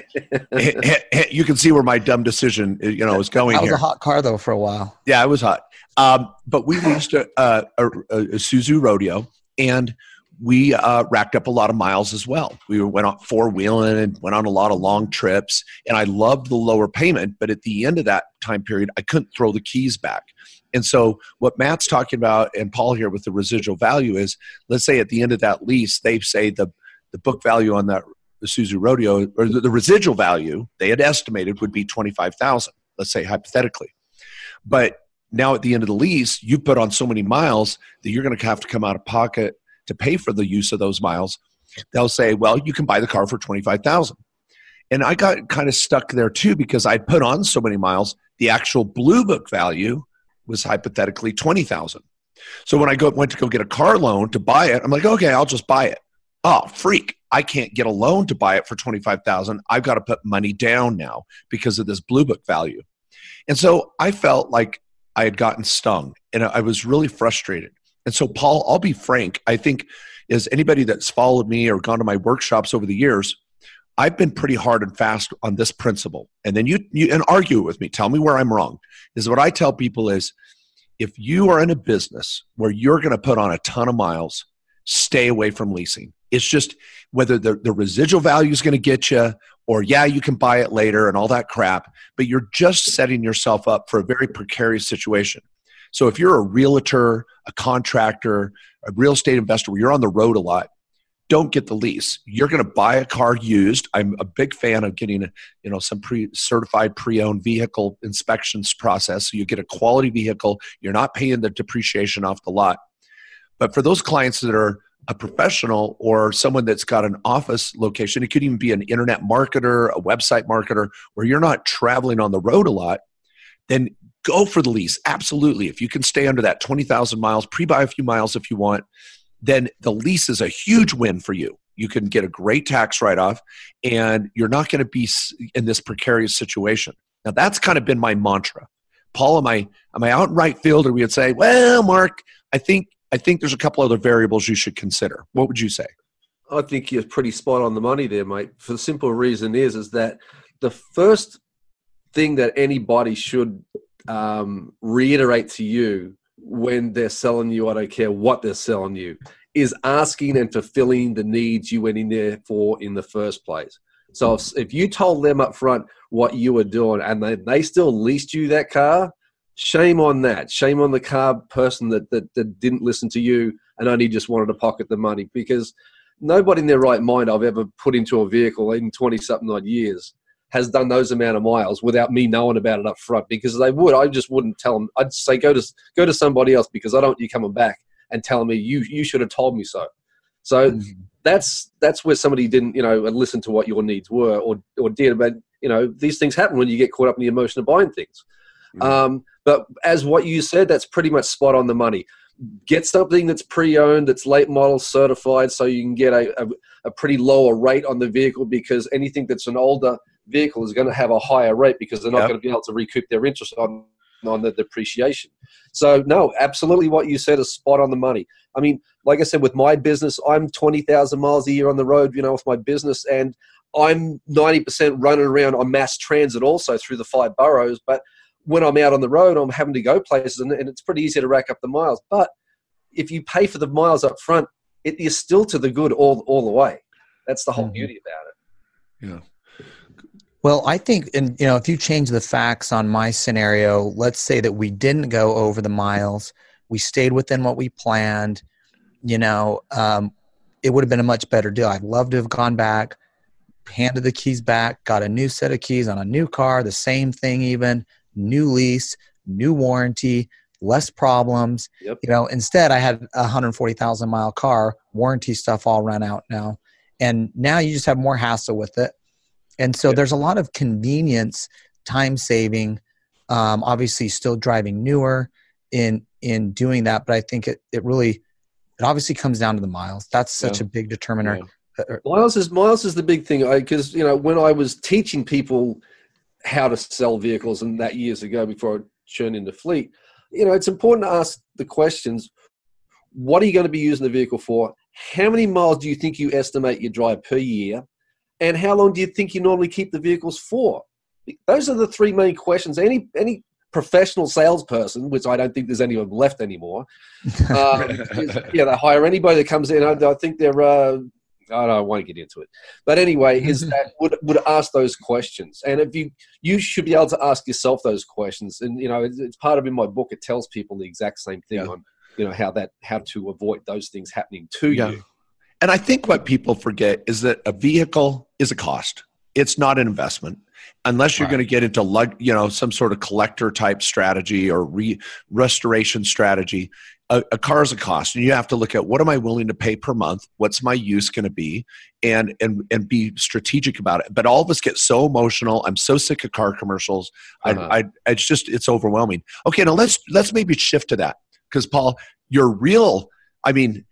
now. You can see where my dumb decision, you know, is going. That was here. a hot car though for a while. Yeah, it was hot. Um, but we leased a, a, a, a Suzu Rodeo, and we uh, racked up a lot of miles as well. We went on four wheeling and went on a lot of long trips, and I loved the lower payment. But at the end of that time period, I couldn't throw the keys back. And so what Matt's talking about, and Paul here with the residual value, is, let's say at the end of that lease, they say the, the book value on that the Suzu Rodeo, or the, the residual value they had estimated would be twenty-five thousand dollars, let's say hypothetically. But now at the end of the lease, you put on so many miles that you're going to have to come out of pocket to pay for the use of those miles. They'll say, well, you can buy the car for twenty-five thousand dollars. And I got kind of stuck there too, because I'd put on so many miles, the actual blue book value was hypothetically twenty thousand dollars. So when I go, went to go get a car loan to buy it, I'm like, okay, I'll just buy it. Oh, freak. I can't get a loan to buy it for twenty-five thousand dollars. I've got to put money down now because of this blue book value. And so I felt like I had gotten stung, and I was really frustrated. And so, Paul, I'll be frank. I think as anybody that's followed me or gone to my workshops over the years, I've been pretty hard and fast on this principle. And then you, you and argue with me. Tell me where I'm wrong. Is what I tell people is, if you are in a business where you're going to put on a ton of miles, stay away from leasing. It's just whether the, the residual value is going to get you, or yeah, you can buy it later and all that crap, but you're just setting yourself up for a very precarious situation. So if you're a realtor, a contractor, a real estate investor where you're on the road a lot, don't get the lease. You're going to buy a car used. I'm a big fan of getting a, you know, some pre-certified pre-owned vehicle inspections process. So you get a quality vehicle. You're not paying the depreciation off the lot. But for those clients that are a professional or someone that's got an office location, it could even be an internet marketer, a website marketer, where you're not traveling on the road a lot, then go for the lease. Absolutely. If you can stay under that twenty thousand miles, pre-buy a few miles if you want, then the lease is a huge win for you. You can get a great tax write-off, and you're not going to be in this precarious situation. Now, that's kind of been my mantra. Paul, am I am I out in right field? Or we would say, well, Mark, I think I think there's a couple other variables you should consider. What would you say? I think you're pretty spot on the money there, mate. For the simple reason is, is that the first thing that anybody should um, reiterate to you when they're selling you, I don't care what they're selling you, is asking and fulfilling the needs you went in there for in the first place. So if, if you told them up front what you were doing and they, they still leased you that car, shame on that. Shame on the car person that, that, that didn't listen to you and only just wanted to pocket the money, because nobody in their right mind I've ever put into a vehicle in twenty-something odd years has done those amount of miles without me knowing about it up front, because they would. I just wouldn't tell them. I'd say go to go to somebody else, because I don't want you coming back and telling me you you should have told me so. So mm-hmm. that's that's where somebody didn't, you know, listen to what your needs were or or did. But you know, these things happen when you get caught up in the emotion of buying things. Mm-hmm. Um, but as what you said, that's pretty much spot on the money. Get something that's pre-owned, that's late model certified, so you can get a, a, a pretty lower rate on the vehicle, because anything that's an older vehicle is going to have a higher rate, because they're not yep. going to be able to recoup their interest on, on the depreciation. So, no, absolutely what you said is spot on the money. I mean, like I said, with my business, I'm twenty thousand miles a year on the road, you know, with my business, and I'm ninety percent running around on mass transit also through the five boroughs, but when I'm out on the road, I'm having to go places, and, and it's pretty easy to rack up the miles. But if you pay for the miles up front, it is still to the good all all the way. That's the whole mm-hmm. beauty about it. Yeah. Well, I think, and you know, if you change the facts on my scenario, let's say that we didn't go over the miles, we stayed within what we planned. You know, um, it would have been a much better deal. I'd love to have gone back, handed the keys back, got a new set of keys on a new car, the same thing even. New lease, new warranty, less problems. Yep. You know, instead I had a one hundred forty thousand mile car, warranty stuff all run out now. And now you just have more hassle with it. And so yep. there's a lot of convenience, time saving, um, obviously still driving newer in, in doing that. But I think it, it really, it obviously comes down to the miles. That's such yeah. a big determiner. Yeah. Miles is, miles is the big thing. I, cause you know, when I was teaching people how to sell vehicles, and that years ago before I turned into fleet, you know, it's important to ask the questions. What are you going to be using the vehicle for? How many miles do you think you estimate you drive per year? And how long do you think you normally keep the vehicles for? Those are the three main questions. Any any professional salesperson, which I don't think there's anyone left anymore, um, is, yeah, they hire anybody that comes in. I, I think they're uh, I don't want to get into it. But anyway, is that would would ask those questions. And if you you should be able to ask yourself those questions. And, you know, it's, it's part of in my book, it tells people the exact same thing yeah. on, you know, how that how to avoid those things happening to yeah. you. And I think what people forget is that a vehicle is a cost. It's not an investment. Unless you're right. going to get into, you know, some sort of collector type strategy or re- restoration strategy, a, a car is a cost, and you have to look at what am I willing to pay per month? What's my use going to be? And and and be strategic about it. But all of us get so emotional. I'm so sick of car commercials. Uh-huh. I, I it's just it's overwhelming. Okay, now let's let's maybe shift to that, because Paul, your real, I mean.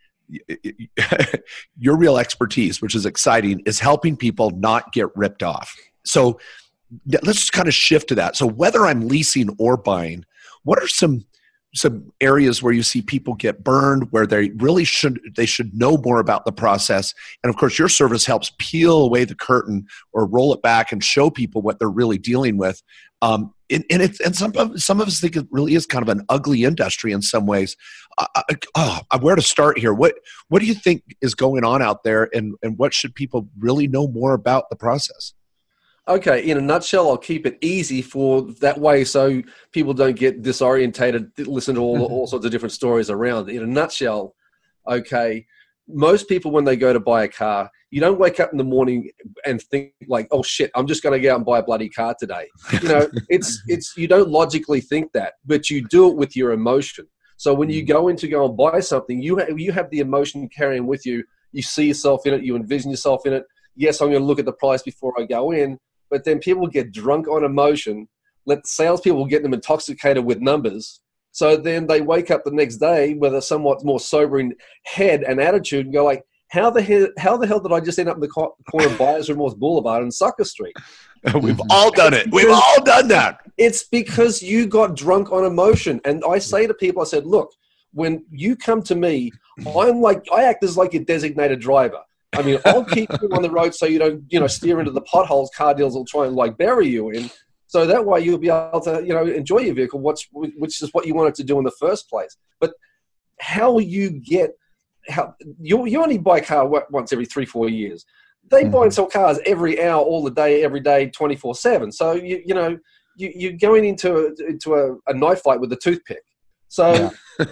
your real expertise, which is exciting, is helping people not get ripped off. So let's just kind of shift to that. So whether I'm leasing or buying, what are some some areas where you see people get burned, where they really should they should know more about the process? And of course, your service helps peel away the curtain or roll it back and show people what they're really dealing with. Um, and, and, it's, and some of some of us think it really is kind of an ugly industry in some ways. Uh, oh, where to start here? What what do you think is going on out there, and, and what should people really know more about the process? Okay, in a nutshell, I'll keep it easy for that way so people don't get disorientated, listen to all, all sorts of different stories around. In a nutshell, okay, most people when they go to buy a car, you don't wake up in the morning and think like, oh shit, I'm just going to go out and buy a bloody car today. You know, it's it's you don't logically think that, but you do it with your emotion. So when you go in to go and buy something, you ha- you have the emotion carrying with you. You see yourself in it. You envision yourself in it. Yes, I'm going to look at the price before I go in. But then people get drunk on emotion. Let the salespeople get them intoxicated with numbers. So then they wake up the next day with a somewhat more sobering head and attitude and go like, how the hell, how the hell did I just end up in the corner of Buyer's Remorse Boulevard and Sucker Street? We've all done it. We've all done that. It's because you got drunk on emotion. And I say to people, I said, look, when you come to me, I'm like, I act as like your designated driver. I mean, I'll keep you on the road so you don't, you know, steer into the potholes car dealers will try and like bury you in. So that way you'll be able to, you know, enjoy your vehicle, which, which is what you wanted to do in the first place. But how you get, how you you only buy a car once every three, four years. They mm-hmm. buy and sell cars every hour, all the day, every day, twenty-four seven. So, you you know, you, you're going into a, into a, a knife fight with a toothpick. So, yeah.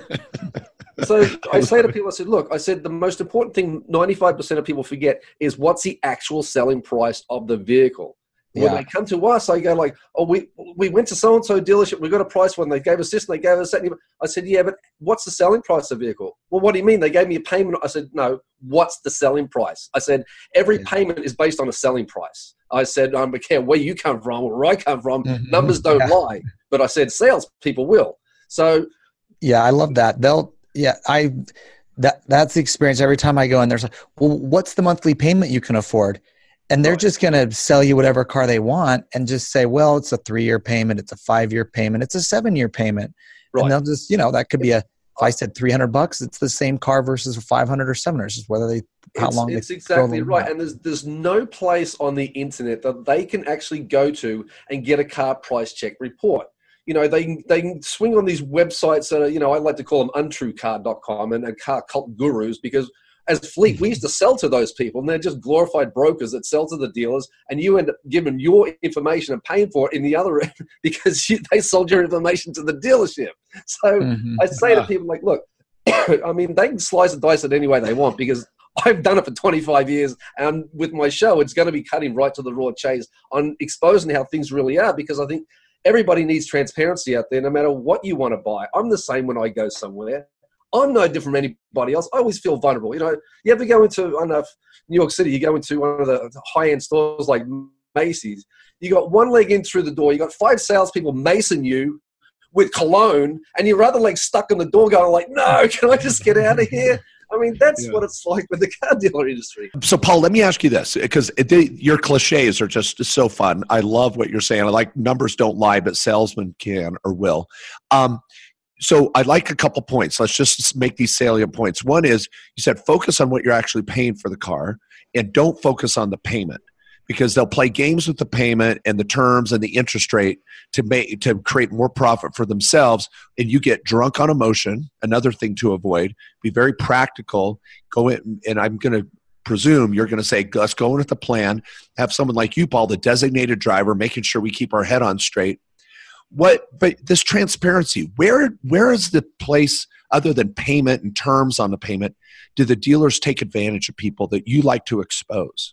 So I say to people, I said, look, I said, the most important thing ninety-five percent of people forget is what's the actual selling price of the vehicle. Yeah. When they come to us, I go like, oh, we we went to so-and-so dealership, we got a price one, they gave us this, and they gave us that. I said, yeah, but what's the selling price of the vehicle? Well, what do you mean? They gave me a payment. I said, no, what's the selling price? I said, every yeah. payment is based on a selling price. I said, I don't care where you come from or where I come from, mm-hmm. numbers don't yeah. lie. But I said, sales people will. So. Yeah, I love that. They'll, yeah, I, that that's the experience every time I go in. There's like, well, what's the monthly payment you can afford? And they're just going to sell you whatever car they want and just say, well, it's a three-year payment, it's a five-year payment, it's a seven-year payment. Right. And they'll just, you know, that could be a, if I said three hundred bucks, it's the same car versus a five hundred or seven hundred. It's just whether they, how it's, long it's they exactly right. And there's, there's no place on the internet that they can actually go to and get a car price check report. You know, they they can swing on these websites that are, you know, I like to call them untrue car dot com and, and car cult gurus, because as Fleet, we used to sell to those people, and they're just glorified brokers that sell to the dealers, and you end up giving your information and paying for it in the other end because you, they sold your information to the dealership. So mm-hmm. I say to people like, look, I mean, they can slice and dice it any way they want, because I've done it for twenty-five years, and with my show, it's going to be cutting right to the raw chase on exposing how things really are, because I think everybody needs transparency out there no matter what you want to buy. I'm the same when I go somewhere. I'm no different from anybody else. I always feel vulnerable. You know, you ever go into, I don't know, if New York City, you go into one of the high-end stores like Macy's, you got one leg in through the door, you got five salespeople macing you with cologne, and you're rather like stuck in the door going like, no, can I just get out of here? I mean, that's yeah. what it's like with the car dealer industry. So, Paul, let me ask you this, because your cliches are just so fun. I love what you're saying. I like numbers don't lie, but salesmen can or will. Um, So I'd like a couple points. Let's just make these salient points. One is, you said focus on what you're actually paying for the car, and don't focus on the payment, because they'll play games with the payment and the terms and the interest rate to make to create more profit for themselves, and you get drunk on emotion. Another thing to avoid. Be very practical. Go in, and I'm going to presume you're going to say, let's go in with the plan. Have someone like you, Paul, the designated driver, making sure we keep our head on straight. What, but this transparency, where where is the place other than payment and terms on the payment? Do the dealers take advantage of people that you like to expose?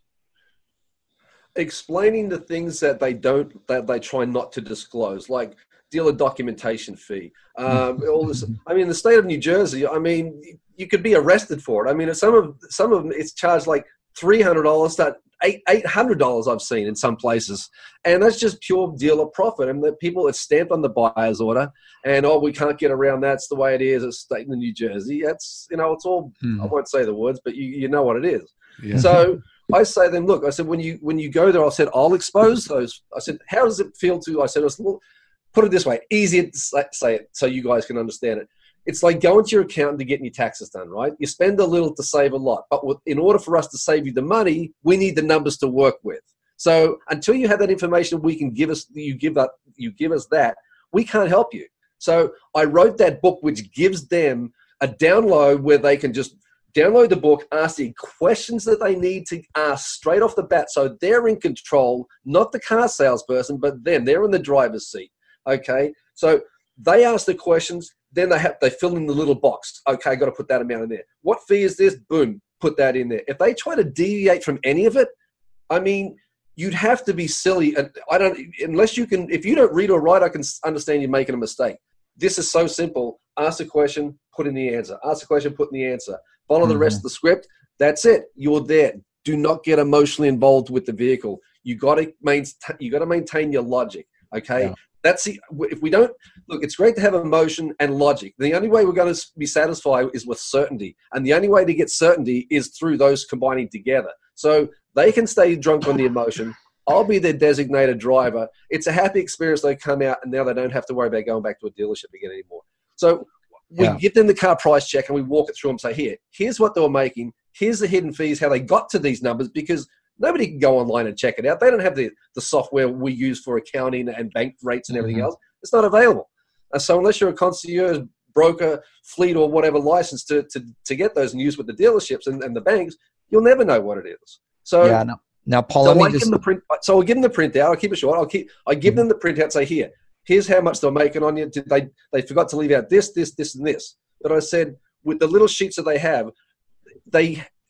Explaining the things that they don't, that they try not to disclose, like dealer documentation fee. Um, all this. I mean, the state of New Jersey, I mean, you could be arrested for it. I mean, some of some of them, it's charged like three hundred dollars to eight eight hundred dollars I've seen in some places, and that's just pure dealer profit. And the people, it's stamped on the buyer's order, and oh, we can't get around that. It's the way it is. It's state in New Jersey. That's, you know, it's all. Hmm. I won't say the words, but you you know what it is. Yeah. So I say to them, look, I said, when you when you go there, I said, I'll expose those. I said, how does it feel to? I said, well, put it this way, easier to say it so you guys can understand it. It's like going to your accountant to get your taxes done, right? You spend a little to save a lot. But with, in order for us to save you the money, we need the numbers to work with. So until you have that information, we can give us, you give that, you give us that, we can't help you. So I wrote that book, which gives them a download where they can just download the book, ask the questions that they need to ask straight off the bat. So they're in control, not the car salesperson, but them. They're in the driver's seat. Okay. So they ask the questions. Then they have they fill in the little box. Okay, got to put that amount in there. What fee is this? Boom, put that in there. If they try to deviate from any of it, I mean, you'd have to be silly. And I don't, unless you can, if you don't read or write, I can understand you making a mistake. This is so simple. Ask a question, put in the answer. Ask a question, put in the answer. Follow mm-hmm. the rest of the script. That's it. You're there. Do not get emotionally involved with the vehicle. You got to maintain. You got to maintain your logic. Okay. Yeah. That's the, if we don't look, it's great to have emotion and logic. The only way we're going to be satisfied is with certainty, and the only way to get certainty is through those combining together. So they can stay drunk on the emotion. I'll be their designated driver. It's a happy experience. They come out, and now they don't have to worry about going back to a dealership again anymore. So we yeah. give them the car price check, and we walk it through and say, here, here's what they were making. Here's the hidden fees, how they got to these numbers, because nobody can go online and check it out. They don't have the, the software we use for accounting and bank rates and everything mm-hmm. else. It's not available. And so unless you're a concierge, broker, fleet, or whatever license to, to, to get those news with the dealerships and, and the banks, you'll never know what it is. So yeah, no. Now, Paul, so let me I just... give them the print, so I'll give them the printout. I'll keep it short. I'll keep. I give mm-hmm. them the printout and say, here, here's how much they're making on you. Did they they forgot to leave out this, this, this, and this. But I said, with the little sheets that they have, they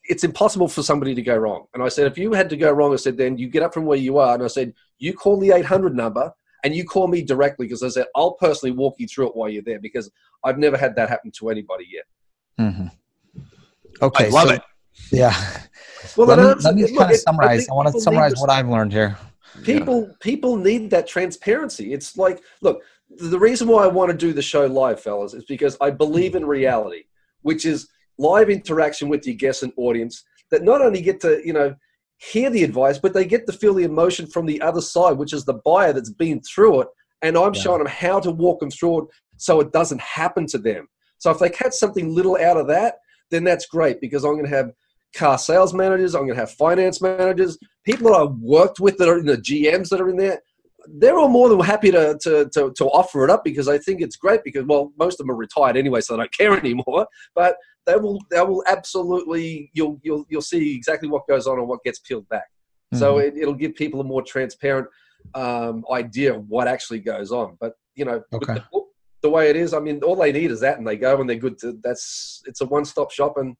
it's impossible for somebody to go wrong. And I said, if you had to go wrong, I said, then you get up from where you are. And I said, you call the eight hundred number and you call me directly, because I said, I'll personally walk you through it while you're there, because I've never had that happen to anybody yet. Mm-hmm. Okay. I love so, it. Yeah. Well, let me, answer, let me look, kind of it, summarize. I, I want to summarize this. what I've learned here. People, yeah. people need that transparency. It's like, look, the reason why I want to do the show live, fellas, is because I believe in reality, which is live interaction with your guests and audience that not only get to, you know, hear the advice, but they get to feel the emotion from the other side, which is the buyer that's been through it. And I'm yeah. showing them how to walk them through it so it doesn't happen to them. So if they catch something little out of that, then that's great, because I'm going to have car sales managers, I'm going to have finance managers, people that I've worked with that are in the G Ms that are in there. They're all more than happy to, to, to, to offer it up, because I think it's great, because, well, most of them are retired anyway, so they don't care anymore. But they will, they will absolutely, you'll, you'll, you'll see exactly what goes on and what gets peeled back. Mm-hmm. So it, it'll give people a more transparent um, idea of what actually goes on. But, you know, okay. with the, the way it is, I mean, all they need is that, and they go and they're good to, that's, it's a one-stop shop, and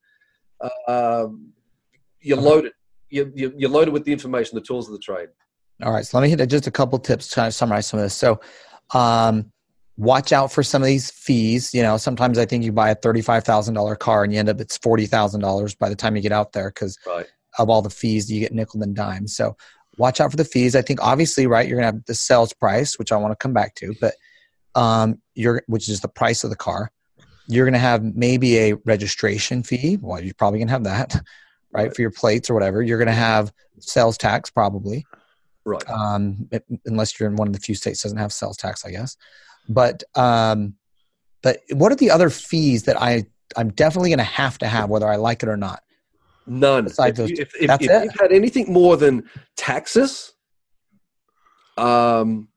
uh, you're okay. loaded. You, you, you're loaded with the information, the tools of the trade. All right. So let me hit just a couple tips to try to summarize some of this. So um, watch out for some of these fees. You know, sometimes I think you buy a thirty-five thousand dollars car and you end up, it's forty thousand dollars by the time you get out there, because right. of all the fees, you get nickel and dime. So watch out for the fees. I think obviously, right, you're going to have the sales price, which I want to come back to, but um, you're, which is the price of the car. You're going to have maybe a registration fee. Well, you're probably going to have that, right, right, for your plates or whatever. You're going to have sales tax probably. Right. Um, it, unless you're in one of the few states that doesn't have sales tax, I guess. But um, but what are the other fees that I I'm definitely going to have to have, whether I like it or not? None. Besides if those, you, if, if, that's if it? you've had anything more than taxes, um,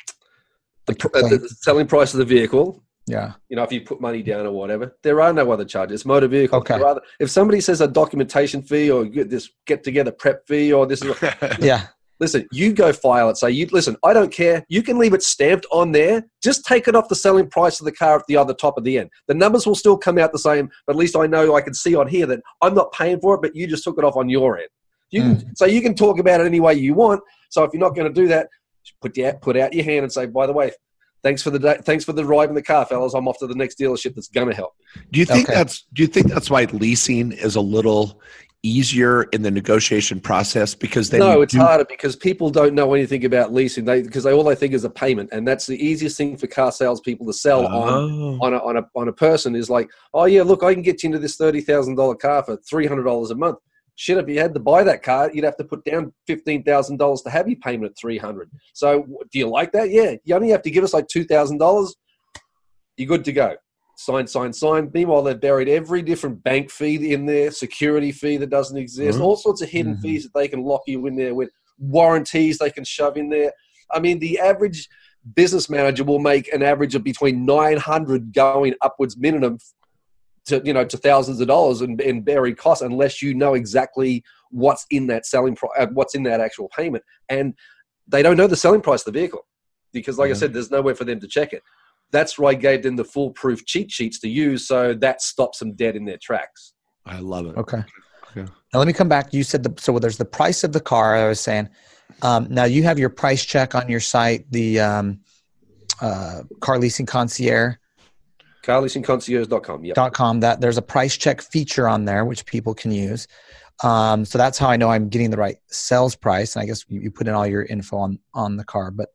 the, like uh, the selling price of the vehicle. Yeah. You know, if you put money down or whatever, there are no other charges. Motor vehicle. Okay. Other, if somebody says a documentation fee or get this get together prep fee or this is yeah. Listen, you go file it. Say, you listen, I don't care. You can leave it stamped on there. Just take it off the selling price of the car at the other top of the end. The numbers will still come out the same, but at least I know I can see on here that I'm not paying for it, but you just took it off on your end. You mm. can, so you can talk about it any way you want. So if you're not going to do that, put, the, put out your hand and say, by the way, thanks for the day, thanks for the ride in the car, fellas. I'm off to the next dealership that's going to help. Do you think okay. that's do you think that's why leasing is a little easier in the negotiation process? Because then no, it's do- harder because people don't know anything about leasing. They because they all they think is a payment, and that's the easiest thing for car salespeople to sell oh. on on a, on a on a person is like, oh yeah, look, I can get you into this thirty thousand dollar car for three hundred dollars a month. Shit, if you had to buy that car, you'd have to put down fifteen thousand dollars to have your payment at three hundred. So, do you like that? Yeah, you only have to give us like two thousand dollars. You're good to go. Sign, sign, sign. Meanwhile, they've buried every different bank fee in there, security fee that doesn't exist, mm-hmm. all sorts of hidden mm-hmm. fees that they can lock you in there with, warranties they can shove in there. I mean, the average business manager will make an average of between nine hundred going upwards minimum to, you know, to thousands of dollars in, in buried costs, unless you know exactly what's in that selling price, uh, what's in that actual payment. And they don't know the selling price of the vehicle because, like mm-hmm. I said, there's nowhere for them to check it. That's why I gave them the foolproof cheat sheets to use, so that stops them dead in their tracks. I love it. Okay. okay. Now let me come back. You said the so there's the price of the car. I was saying. Um, now you have your price check on your site, the um, uh, Car Leasing Concierge. car leasing concierge dot com. Yeah. Dot com. That there's a price check feature on there which people can use. Um, so that's how I know I'm getting the right sales price. And I guess you, you put in all your info on on the car. But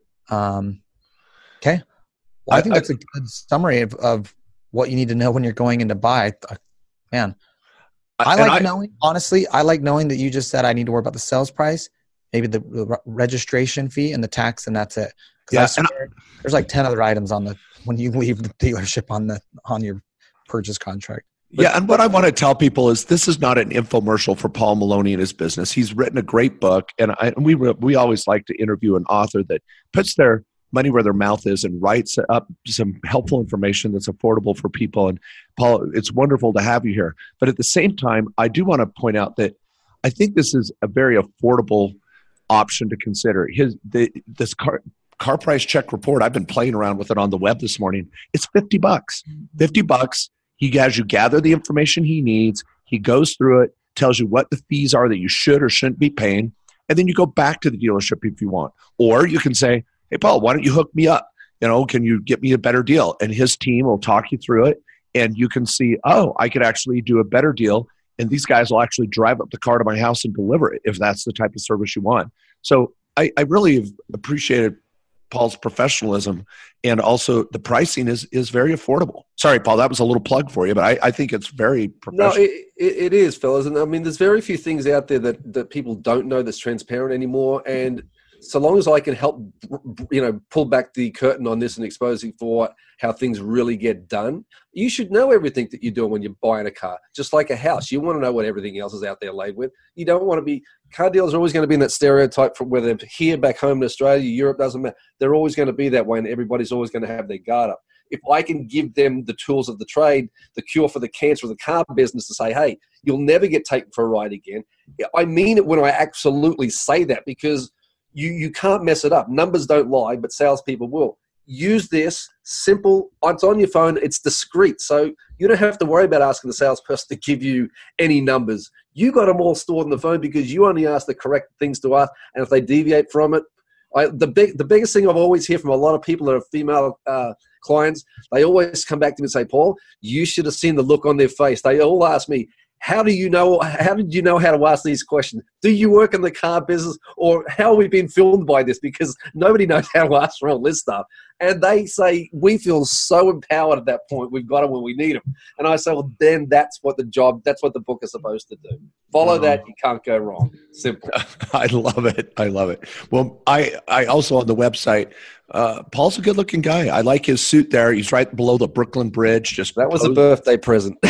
um, okay. Well, I think that's a good summary of, of what you need to know when you're going in to buy. Man, I like I, knowing, honestly, I like knowing that you just said I need to worry about the sales price, maybe the, the registration fee and the tax, and that's it. Yeah, I swear, there's like ten other items on the when you leave the dealership on the on your purchase contract. But, yeah, and what I want to tell people is this is not an infomercial for Paul Maloney and his business. He's written a great book, and, I, and we we always like to interview an author that puts their money where their mouth is and writes up some helpful information that's affordable for people. And Paul, it's wonderful to have you here. But at the same time, I do want to point out that I think this is a very affordable option to consider. His the, this car car price check report, I've been playing around with it on the web this morning. It's fifty bucks. fifty bucks. He has you gather the information he needs. He goes through it. tells you what the fees are that you should or shouldn't be paying, and then you go back to the dealership if you want. Or you can say, hey, Paul, why don't you hook me up? You know, can you get me a better deal? And his team will talk you through it, and you can see, oh, I could actually do a better deal, and these guys will actually drive up the car to my house and deliver it if that's the type of service you want. So I, I really have appreciated Paul's professionalism, and also the pricing is is very affordable. Sorry, Paul, that was a little plug for you, but I, I think it's very professional. No, it, it, it is, fellas. And I mean, there's very few things out there that, that people don't know that's transparent anymore. And so long as I can help, you know, pull back the curtain on this and exposing for how things really get done, you should know everything that you're doing when you're buying a car. Just like a house, you want to know what everything else is out there laid with. You don't want to be, car dealers are always going to be in that stereotype from whether they're here, back home in Australia, Europe, doesn't matter. They're always going to be that way, and everybody's always going to have their guard up. If I can give them the tools of the trade, the cure for the cancer of the car business, to say, hey, you'll never get taken for a ride again. I mean it when I absolutely say that, because You you can't mess it up. Numbers don't lie, but salespeople will. Use this simple. It's on your phone. It's discreet, so you don't have to worry about asking the salesperson to give you any numbers. You got them all stored on the phone because you only ask the correct things to ask, and if they deviate from it, I, the big the biggest thing I've always heard from a lot of people that are female uh, clients, they always come back to me and say, Paul, you should have seen the look on their face. They all ask me, How do you know? How did you know how to ask these questions? Do you work in the car business, or how have we been filmed by this? Because nobody knows how to ask for all this stuff. And they say, we feel so empowered at that point. We've got them when we need them. And I say, well, then that's what the job, that's what the book is supposed to do. Follow oh. that. You can't go wrong. Simple. I love it. I love it. Well, I, I also on the website, uh, Paul's a good looking guy. I like his suit there. He's right below the Brooklyn Bridge. Just That was posed. a birthday present.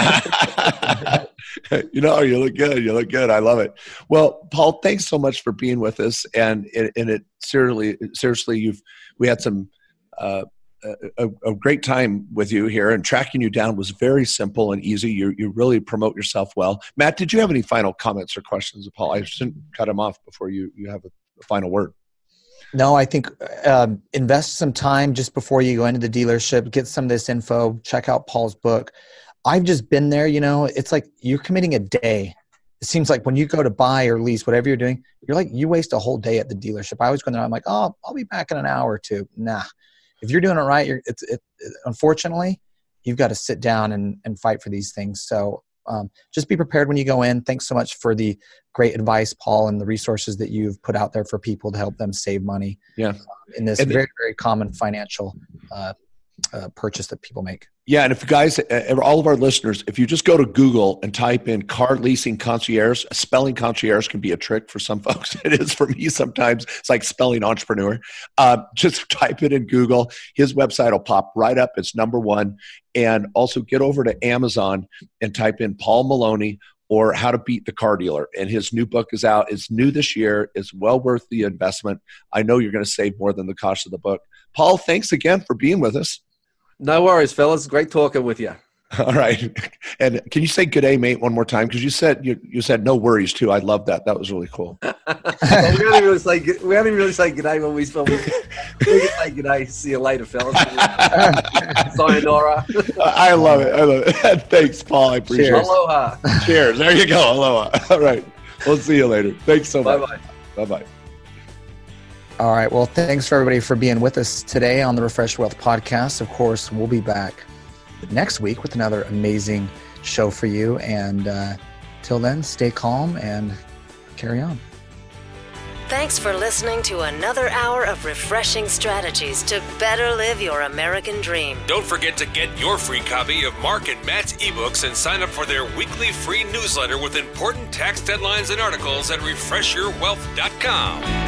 You know, you look good. You look good. I love it. Well, Paul, thanks so much for being with us. And and, and it seriously, seriously, you've we had some uh, a, a great time with you here, and tracking you down was very simple and easy. You you really promote yourself well. Matt, did you have any final comments or questions of Paul? I shouldn't cut him off before you you have a, a final word. No, I think um, invest some time just before you go into the dealership. Get some of this info. Check out Paul's book. I've just been there, you know, it's like you're committing a day. It seems like when you go to buy or lease, whatever you're doing, you're like, you waste a whole day at the dealership. I always go there, I'm like, oh, I'll be back in an hour or two. Nah, if you're doing it right, you're, it's, it, it, unfortunately, you've got to sit down and, and fight for these things. So um, just be prepared when you go in. Thanks so much for the great advice, Paul, and the resources that you've put out there for people to help them save money yeah. um, in this and very, very common financial uh, uh, purchase that people make. Yeah, and if you guys, all of our listeners, if you just go to Google and type in car leasing concierge, spelling concierge can be a trick for some folks. It is for me sometimes. It's like spelling entrepreneur. Uh, just type it in Google. His website will pop right up. It's number one. And also get over to Amazon and type in Paul Maloney or How to Beat the Car Dealer. And his new book is out. It's new this year. It's well worth the investment. I know you're going to save more than the cost of the book. Paul, thanks again for being with us. No worries, fellas. Great talking with you. All right. And can you say good day, mate, one more time? Because you said you, you said no worries too. I love that. That was really cool. Well, we don't even really say we don't even really say good day when we spell. We, we can say good day. See you later, fellas. Sayonara. I love it. I love it. Thanks, Paul. I appreciate Cheers. it. Aloha. Cheers. There you go. Aloha. All right. We'll see you later. Thanks so much. Bye-bye. Bye-bye. All right. Well, thanks for everybody for being with us today on the Refresh Wealth podcast. Of course, we'll be back next week with another amazing show for you. And uh, till then, stay calm and carry on. Thanks for listening to another hour of refreshing strategies to better live your American dream. Don't forget to get your free copy of Mark and Matt's ebooks and sign up for their weekly free newsletter with important tax deadlines and articles at refresh your wealth dot com.